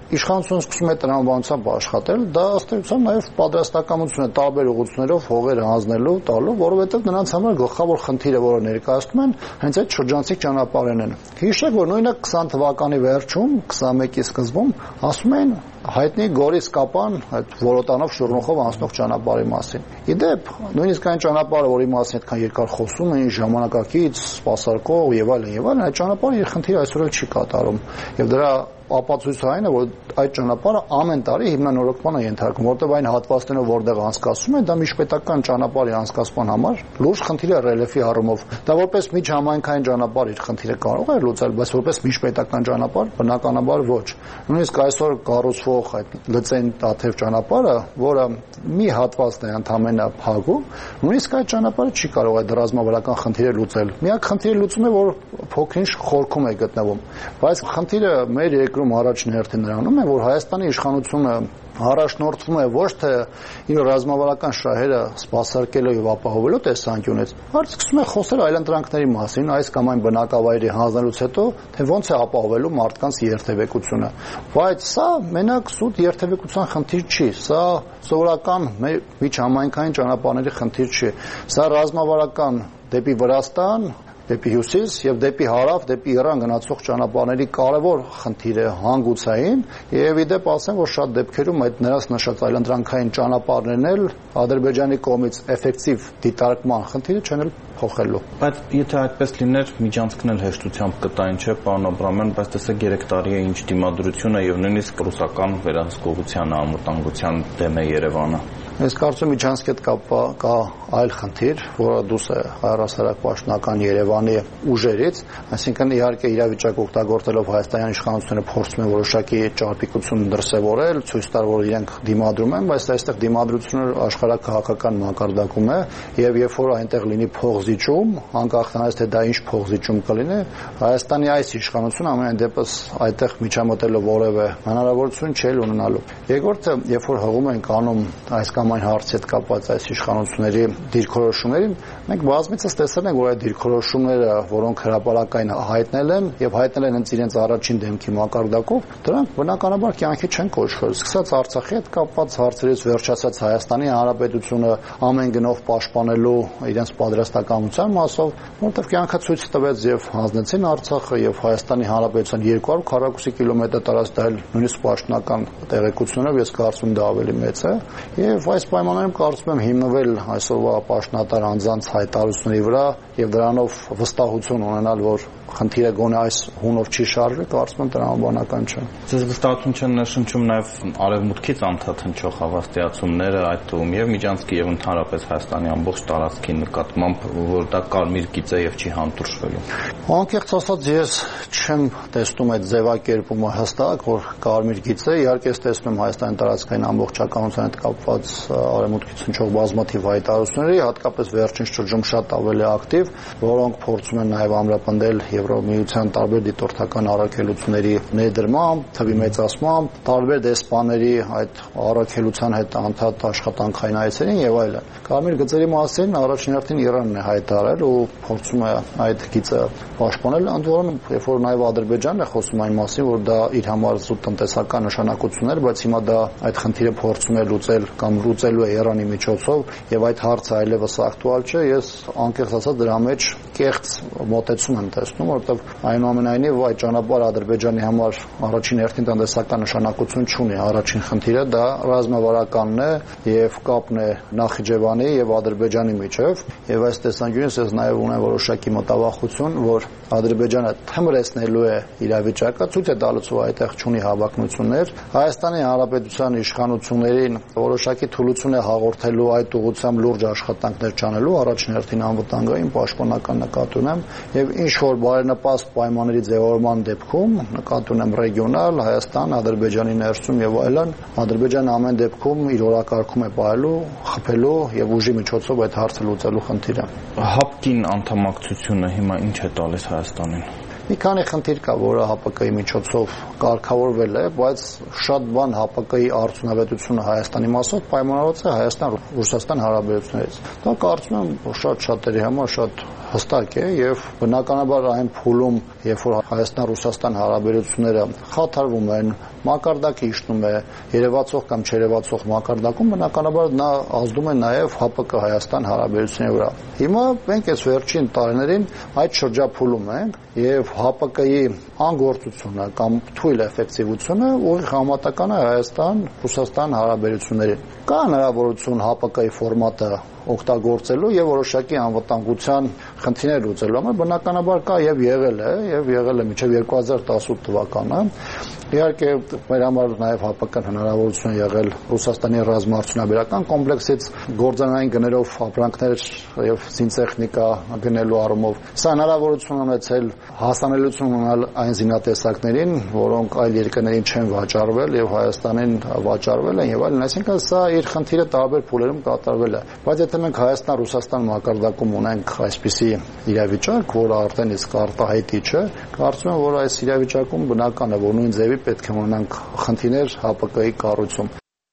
իշխանությունը սկսում է տրամաբանությամբ աշխատել, դա ըստ էության նաև պատրաստակամություն է տարբեր ուղղություններով հողերը հանձնելու, տալու, որովհետև նրանց համար գլխավոր խնդիրը, որը ներկայացնում են, հենց այդ շրջանցիկ ճանապարհներն են։ Հիշեք, որ նույնիսկ 20 թվականի վերջում, 21-ի սկզբում ասում էին հայտնի Գորիս-Կապան այդ Որոտանով շուռնուխով անցնող ճանապարհի մասին։ Իդեպ, նույնիսկ այն ճանապարհը, որի մասին այդքան երկար խոսում էին, ժամանակակից, սպասարկող եւ այլն, այդ ճանապարհը իր խնդիրը այսօր էլ չի կատարում։ Եվ դրա ապացույցը այն է, որ այդ ճանապարհը ամեն տարի հիմնանորոգման է ենթարկվում, որտեղ այն հատվածներով, որտեղ անցկացվում է, դա միջպետական ճանապարհի անցկացման համար լուրջ խնդիր է ռելիեֆի առումով։ Դա որպես միջհամայնքային ճանապարհ իր խնդիրը կարող է լուծել, բայց որպես միջպետական ճանապարհ բնականաբար ոչ։ Նույնիսկ այսօր կառուցվող այդ Լծեն-Տաթև ճանապարհը, որը մի հատվածն է ընդամենը փակում, նույնիսկ այդ ճանապարհը չի կարող այդ ռազմավարական խնդիրը լուծել։ Միակ խնդիրը լուծում է, որ փոքրինչ խորքում է գտնվում, բայց խնդիրը մեր երկրում առաջին հերթին նրանում է, որ Հայաստանի իշխանությունը առաջնորդվում է ոչ թե իր ռազմավարական շահերը սպասարկելով եւ ապահովելով տեսանկյունից, այլ սկսում է խոսել այլընտրանքների մասին, այս կամ այն բնակավայրի հանձնելուց հետո, թե ոնց է ապահովելու մարդկանց երթևեկությունը։ Բայց սա մենակ սուտ երթևեկության խնդիր չի, սա սովորական մեր միջհամայնքային ճանապարհների խնդիր չի, սա ռազմավարական դեպի Վրաստան, դեպի հյուսիս եւ դեպի հարավ, դեպի Իրան գնացող ճանապարհների կարևոր խնդիր է հանգուցային եւ իդեպ ասեմ, որ շատ դեպքերում այդ նրանց նշած այլընտրանքային ճանապարհներն էլ Ադրբեջանի կողմից էֆեկտիվ դիտարկման խնդիրը չեն էլ փոխելու։ Բայց եթե այդպես լիներ, միջանցքն էլ հեշտությամբ կտային, չէ՞, պարոն Աբրամյան, բայց տեսեք 3 տարի է ինչ դիմադրություն է եւ նույնիսկ ռուսական վերահսկողության անվտանգության դեմ է Երևանը։ Ես կարծում միջանցքի հետ կա այլ խնդիր, որը դուրս է առհասարակ պաշտոնական Երևանի ուժերից, այսինքն իհարկե իրավիճակ օգտագործելով հայաստանյան իշխանությունները փորձում են որոշակի ճարպիկություն դրսևորել, ցույց տալ, որ իրենք դիմադրում են, բայց այստեղ դիմադրությունը աշխարհաքաղաքական մակարդակում է եւ երբ որ այնտեղ լինի փողզիջում, անկախ նրանից թե դա ինչ փողզիջում կլինի, Հայաստանի այս իշխանությունը ամենայն դեպս այդտեղ միջամտելով որևէ հնարավորություն չի ունենալու։ Երկրորդը, երբ որ հղում են կանում այս կամ այն հարցի հետ կապված այս իշխանությունների դիրքորոշումներին, մենք բազմիցս տեսել ենք, որ այդ դիրքորոշումները, որոնք հրապարակային հայտնել են եւ հայտնել են հենց իրենց առաջին դեմքի մակարդակով, դրանք բնականաբար կյանքի չեն կոչվել։ Սկսած Արցախի հետ կապված հարցերից վերջացած Հայաստանի Հանրապետությունը ամեն գնով պաշտպանելու իրենց պատրաստակամության մասով, որտեղ կյանքը ցույց տվեց եւ հանձնեցին Արցախը եւ Հայաստանի Հանրապետության 200 քառակուսի կիլոմետր տարածքն նույնիսկ պաշտոնական տեղեկությունով ես կարծում դա ավելի մեծ է եւ այս պայմաններում կարծում եմ հիմնվել այսօրվա պաշտոնատար անձանց հայտարարությունների վրա եւ դրանով վստահություն ունենալ, որ խնդիրը գոնե այս հունով չի շարժվի, կարծում եմ տրամաբանական չէ։ Ձեզ վստահություն չեն ներշնչում նաեւ արևմուտքից անդադ հնչող հավաստիացումները, այդ թվում եւ միջանցքի եւ ընդհանրապես Հայաստանի ամբողջ տարածքի նկատմամբ, որ դա կարմիր գիծ է եւ չի հանդուրժվելու։ Անկեղծ ասած, ես չեմ տեսնում այդ ձևակերպումը հստակ, որ կարմիր գիծ է, իհարկե ես տեսնում եմ Հայաստանի տարածքային ամբողջականության հետ կապված արևմուտքից հնչող բազմաթիվ հայտարարությունների, հատկապես վերջին շրջում շատ ավելի ակտիվ, որոնք փորձում են նաեւ ամրապնդել Եվրոմիության տարբեր դիտորդական առաքելությունների ներդրմամբ, թվի մեծացմամբ, տարբեր դեսպանների այդ առաքելության հետ անդադ աշխատանքային այցերին եւ այլն։ Կարմիր գծերի մասին առաջին հերթին Իրանն է հայտարարել ու փորձում է այդ գիծը պաշտպանել, ընդ որում, երբ որ նաեւ Ադրբեջանն է խոսում այն մասին, որ դա իր համար զուտ տնտեսական նշանակություն էր, բայց հիմա դա այդ խնդիրը փորձում է լուծել կամ լուծելու է Իրանի միջոցով եւ այդ հարցը այլևս ակտուալ չէ, ես անկեղծ ասած դրա մեջ կեղծ մոտեցում եմ տեսնում, որովհետեւ այնուամենայնիվ այդ ճանապարհը Ադրբեջանի համար առաջին հերթին տնտեսական նշանակություն չունի, առաջին խնդիրը դա ռազմավարականն է եւ կապն է Նախիջևանի եւ Ադրբեջանի միջեւ եւ այս տեսանկյունից ես նաեւ ունեմ որոշակի մտավախություն, որ Ադրբեջանը թմրեցնելու է իրավիճակը, ցույց է տալուց, որ այդտեղ չունի հավակնություններ, Հայաստանի Հանրապետության իշխանություններին որոշակի թուլություն է հաղորդելու այդ ուղղությամբ լուրջ աշխատանքներ ճանելու, առաջին հերթին անվտանգային պաշտպանական նկատի ունեմ եւ ինչ որ բարենպաստ պայմանների ձևավորման դեպքում նկատի ունեմ ռեգիոնալ Հայաստան, Ադրբեջանի ներսում եւ այլն, Ադրբեջանը ամեն դեպքում իր օրակարգում է պահելու, խփելու եւ ուժի միջոցով այդ հարցը լուծելու խնդիրը։ ՀԱՊԿ-ին անդամակցությունը հիմա ինչ է տալիս Հայաստանին։ Մի քանի խնդիր կա, որը ՀԱՊԿ-ի միջոցով կարգավորվել է, բայց շատ բան ՀԱՊԿ-ի արդյունավետությունը Հայաստանի մասով պայմանավորված է Հայաստան-Ռուսաստան հարաբերություններից։ Դա կարծում եմ շատ շատերի համար շատ հստակ է եւ բնականաբար այն փուլում երբ որ Հայաստան-Ռուսաստան հարաբերությունները խաթարվում են, մակարդակը իջնում է, երևացող կամ չերևացող մակարդակում, բնականաբար նա ազդում է նաև ՀԱՊԿ Հայաստան հարաբերությունների վրա։ Հիմա մենք այս վերջին տարիներին այդ շրջափուլում ենք եւ ՀԱՊԿ-ի անգործությունը կամ թույլ էֆեկտիվությունը ուղիղ համատական է Հայաստան-Ռուսաստան հարաբերություններին։ Կա հնարավորություն ՀԱՊԿ-ի ֆորմատը օգտագործելու եւ որոշակի անվտանգության խնդիրներ լուծելու համար, բնականաբար կա եւ եղել է մինչեւ 2018 թվականը։ Իհարկե մեր համար նաև ՀԱՊԿ-ն հնարավորություն եղել Ռուսաստանի ռազմաարդյունաբերական կոմպլեքսից գործանային գներով ապրանքներ եւ զինտեխնիկա գնելու առումով։ Սա հնարավորություն ունեցել հասանելիություն ունենալ այն զինատեսակներին, որոնք այլ երկրներին չեն վաճառվել եւ Հայաստանին վաճառվել են եւ այլն, այսինքն սա իր խնդիրը տարբեր փուլերում կատարվել է։ Բայց եթե մենք Հայաստան-Ռուսաստան մակարդակում ունենք այսպիսի իրավիճակ, որը արդեն իսկ արտահայտի չէ, կարծում եմ, որ այս իրավիճակում բնական է, որ նույն ձևի պետք է ունենանք խնդիրներ ՀԱՊԿ-ի կառույցում։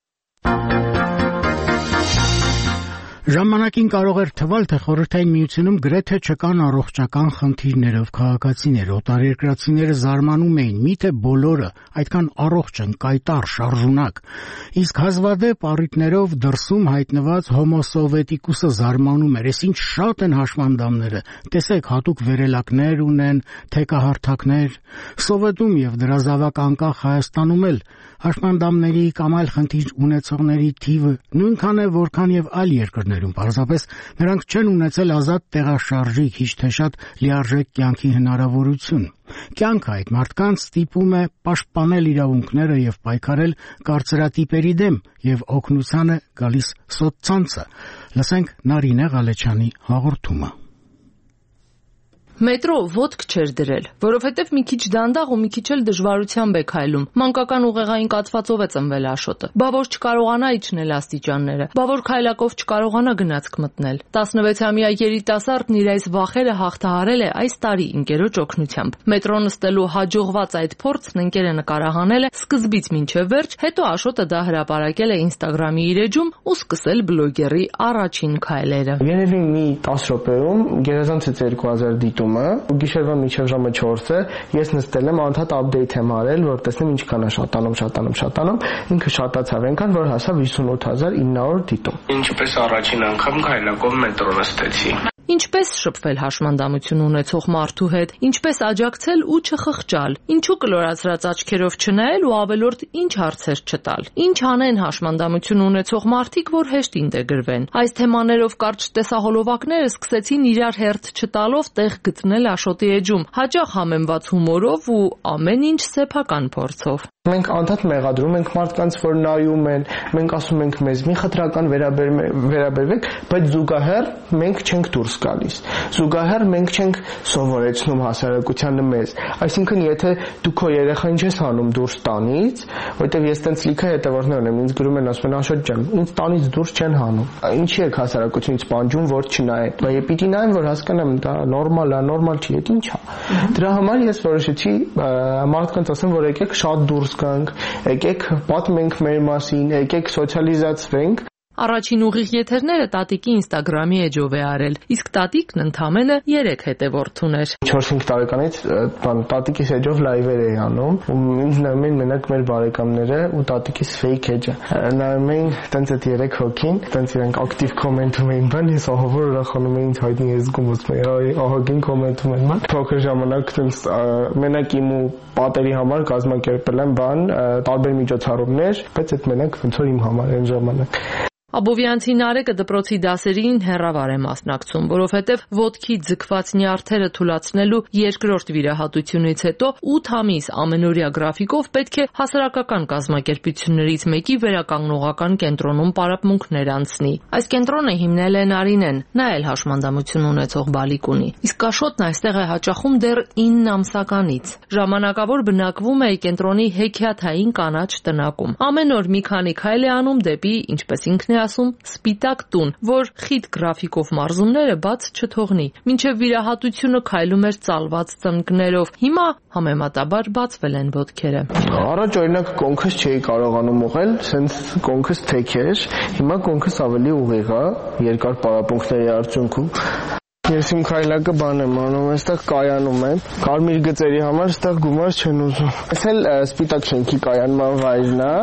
Ժամանակին կարող էր թվալ, թե Խորհրդային Միությունում գրեթե չկան առողջական խնդիրներով քաղաքացիներ, օտարերկրացիները զարմանում էին, միթե բոլորը այդքան առողջ են, կայտառ, շարժունակ։ Իսկ հազվադեպ առիթներով դրսում հայտնված հոմո սովետիկուսը զարմանում էր, ինչ շատ են հաշմանդամները, տեսեք հատուկ վերելակներ ունեն, թեկահարթակներ, Սովետում եւ դրա զավակ անկախ Հայաստանում էլ հաշմանդամների կամ այլ խնդիր ունեցողների թիվը նույնքան է, որքան եւ այլ երկրներում, պարզապես նրանք չեն ունեցել ազատ տեղաշարժի քիչ թե շատ լիարժեք կյանքի հնարավորություն։ Կյանքը այդ մարդկանց ստիպում է պաշտպանել իրավունքները եւ պայքարել կարծրատիպերի դեմ եւ օգնությանը գալիս սոցցանցը։ Լսենք Նարինե Ղալեչյանի հաղորդումը։ Մետրո ոտք չէր դրել, որովհետև մի քիչ դանդաղ ու մի քիչ էլ դժվարությամբ է քայլում։ Մանկական ուղեղային կաթվածով է ծնվել Աշոտը։ Բա որ չկարողանա իջնել աստիճանները, բա որ քայլակով չկարողանա գնացք մտնել։ 16-ամյա երիտասարդն իր այս վախերը հաղթահարել է այս տարի ընկերոջ օգնությամբ։ Մետրո նստելու հաջողված այդ փորձն ընկերը նկարահանել է սկզբից մինչև վերջ, հետո Աշոտը դա հրապարակել է Instagram-ի իր էջում ու սկսել բլոգերի առաջին քայլերը։ Երևի մի 10 րոպեում գերազանցից 2000 դիտում Գիշերվա մինչև ժամը 4-ը ես նստել եմ, անդադ update եմ արել, որ տեսնեմ ինչքան է շատանում, ինքը շատացավ այնքան, որ հասավ 58900 դիտում։ Ինչպես առաջին անգամ քայլակով մետրո նստեցի։ Ինչպես շփվել հաշմանդամություն ունեցող մարդու հետ, ինչպես աջակցել ու չխղճալ, ինչու կլորացրած աչքերով չնայել ու ավելորդ ինչ հարցեր չտալ, ինչ անեն հաշմանդամություն ունեցող մարդիկ, որ հեշտ ինտեգրվեն։ Այս թեմաներով կարճ տեսահոլովակները սկսեցին իրար հերթ չտալով տեղ գտնել Աշոտի էջում, հաճախ համեմված հումորով ու ամեն ինչ սեփական փորձով։ Մենք անդադ մեղադրում ենք մարդկանց, որ նայում են, մենք ասում ենք մեզ մի խտրական վերաբերվեք, բայց զուգահեռ մենք չենք դուրս գալիս։ Զուգահեռ մենք չենք սովորեցնում հասարակությանը մեզ։ Այսինքն, եթե դու քո երեխային չես հանում դուրս տանից, որտեղ ես տենց լիքը հետևորդներ ունեմ, ինձ գրում են ասում են Աշոտ ջան, ինձ տանից դուրս չեն հանում։ Ինչի եք հասարակությունից պանջում, որ չնայեք։ Բայց պիտի նայեմ, որ հասկանամ, դա նորմալ է, նորմալ չի, դա ինչ է։ Դրա համար ես որոշեցի մարդկանց ասեմ, որ եկեք շատ դուրս գանք, եկեք պատմենք մեր մասին, եկեք սոցիալիզացվենք։ Առաջին ուղիղ եթերները տատիկի Instagram-ի էջով է արել, իսկ տատիկն ընդամենը 3 հետևորդ ուներ։ 4-5 տարեկանից տատիկիս էջով լայվեր էի անում, ու ինձ նայում էին մենակ մեր բարեկամները ու տատիկիս fake էջը։ Նայում էին տենց այդ 3 հոգին, տենց իրենք ակտիվ կոմենտում էին, բան ես ահավոր ուրախանում էի ինձ հայտնի ես զգում եմ, ահագին կոմենտում են, փոքր ժամանակ տենց մենակ իմ ու պատերի համար կազմակերպել եմ բան, տարբեր միջոցառումներ, բայց այդ մենակ ոնց որ իմ համար այն ժամանակ։ Աբովյանցի Նարեկը դպրոցի դասերին հեռավար է մասնակցում, որովհետև ոտքի ձգված նյարդերը թուլացնելու երկրորդ վիրահատությունից հետո 8 ամիս ամենօրյա գրաֆիկով պետք է հասարակական կազմակերպություններից մեկի վերականգնողական կենտրոնում պարապմունքներ անցնի։ Այս կենտրոնը հիմնել է Նարինեն, նա էլ հաշմանդամություն ունեցող բալիկ ունի։ Իսկ Աշոտն այստեղ է հաճախում դեռ 9 ամսականից։ Ժամանակավոր բնակվում է կենտրոնի հեքիաթային կանաչ տնակում։ Ամեն օր մի քանի քայլ է անում դեպի, ինչպես ինքն է ասում, սպիտակ տուն, որ խիտ գրաֆիկով մարզումները բաց չթողնի։ Մինչև վիրահատությունը քայլում էր ծալված ծնկներով։ Հիմա համեմատաբար բացվել են ոտքերը։ Առաջ օրինակ կոնքս չէի կարողանում ուղղել, սենց կոնքս թեք էր, հիմա կոնքս ավելի ուղիղ է, երկար պարապմունքների արդյունքում։ Ես իմ քայլակը բան եմ անում, այստեղ կայանում եմ, կարմիր գծերի համար այստեղ գումար չեն ուզում։ Այս էլ սպիտակ շենքի կայանման վայրն է,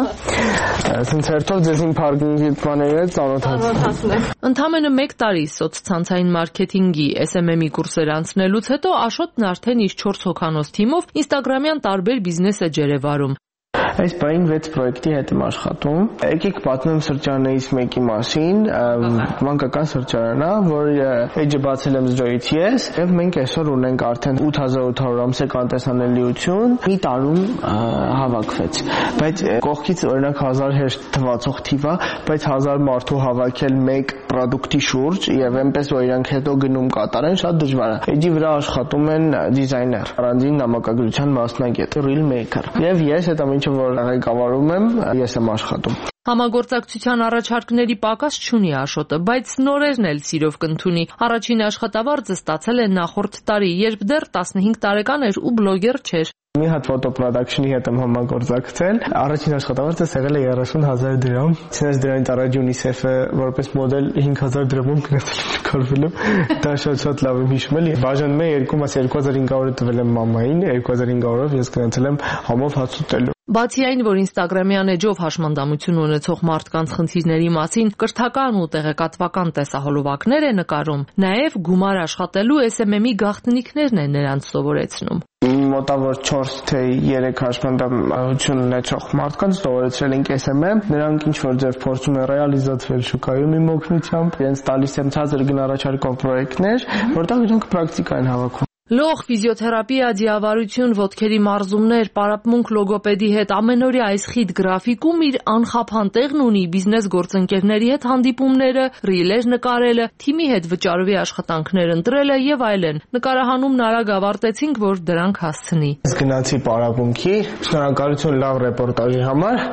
ասենց հերթով ձեզ իմ փարկինգի բաների հետ ծանոթացնեմ։ Ընդամենը 1 տարի սոցցանցային մարքեթինգի SMM-ի կուրսեր անցնելուց հետո Աշոտն արդեն իր 4 հոգանոց թիմով ինստագրամյան տարբեր բիզնես էջեր է վարում։ Այս բային 6 պրոյեկտի հետ եմ աշխատում։ Եկեք պատմեմ սրճարաններից մեկի մասին, մանկական սրճարան է, որ էջը բացել եմ զրոյից ես, եւ մենք այսօր ունենք արդեն 8800 ամսական տեսանելիություն, մի տարում հավաքվեց։ Բայց կողքից օրինակ 1000 հեշտ թվացող թիվ է, բայց 1000 մարդու հավաքել մեկ պրոդուկտի շուրջ եւ այնպես որ իրանք հետո գնում կատարեն շատ դժվար է։ Էջի վրա աշխատում են դիզայներ, առանձին նամակագրության մասնագետ, reel maker։ Եվ ես այդ ամենը որ ղեկավարում եմ, ես եմ աշխատում։ Համագործակցության առաջարկների պակաս չունի Աշոտը, բայց նորերն էլ սիրով կընդունի։ Առաջին աշխատավարձը ստացել է նախորդ տարի, երբ դեռ 15 տարեկան էր ու բլոգեր չէր։ Մի հատ ֆոտո պրոդակշնի հետ եմ համագործակցել։ Առաջին աշխատավարձը եղել է 30000 դրամ։ Ցենց դրանից առաջ UNICEF-ը որպես մոդել 5000 դրամում գնացել եմ։ Դա շատ լավ եմ հիշում էլի։ Բաժանում եմ 2,2500-ը տվել եմ մամային, 2500-ով ես գնացել եմ համով հաց ուտելու։ Բացի այն, որ ինստագրամյան էջով հաշմանդամություն ունեցող մարդկանց խնդիրների մասին կրթական ու տեղեկատվական տեսահոլովակներ է նկարում, նաև գումար աշխատելու SMM-ի գաղտնիքներն է նրանց սովորեցնում։ Մոտավոր 4 թե 3 հաշմանդամություն ունեցող մարդկանց սովորեցրել ենք SMM, նրանք ինչ որ ձև փորձում են ռեալիզացվել շուկայում իմ օգնությամբ, իրենց տալիս եմ ցածր գն առաջարկող պրոյեկտներ, որտեղ իրենք պրակտիկա են հավաքում։ Լող, ֆիզիոթերապիա, դիավարություն, ոտքերի մարզումներ, պարապմունք լոգոպեդի հետ ամենօրյա այս խիտ գրաֆիկում իր անխափան տեղն ունի բիզնես գործընկերների հետ հանդիպումները, ռիլեր նկարելը, թիմի հետ վճարովի աշխատանքներ ընտրելը եւ այլն։ Նկարահանումն արագ ավարտեցինք, որ դրանք հասցնի։ Ես գնացի պարապմունքի, շնորհակալություն լավ ռեպորտաժի համար։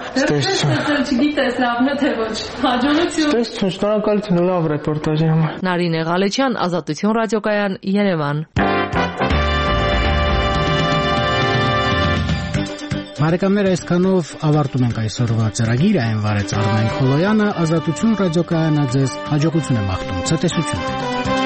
Չգիտես լավն է թե ոչ։ Հաջողություն։ Շնորհակալություն լավ ռեպորտաժի համար։ Նարինե Ղալեչյան, Ազատություն ռադիոկայան, Երևան։ Բարեկամներ, այսքանով ավարտում ենք այսօրվա ծրագիրը, այն վարեց Արմեն Խոլոյանը, Ազատություն ռադիոկայանը ձեզ հաջողություն է մաղթում, ցտեսություն։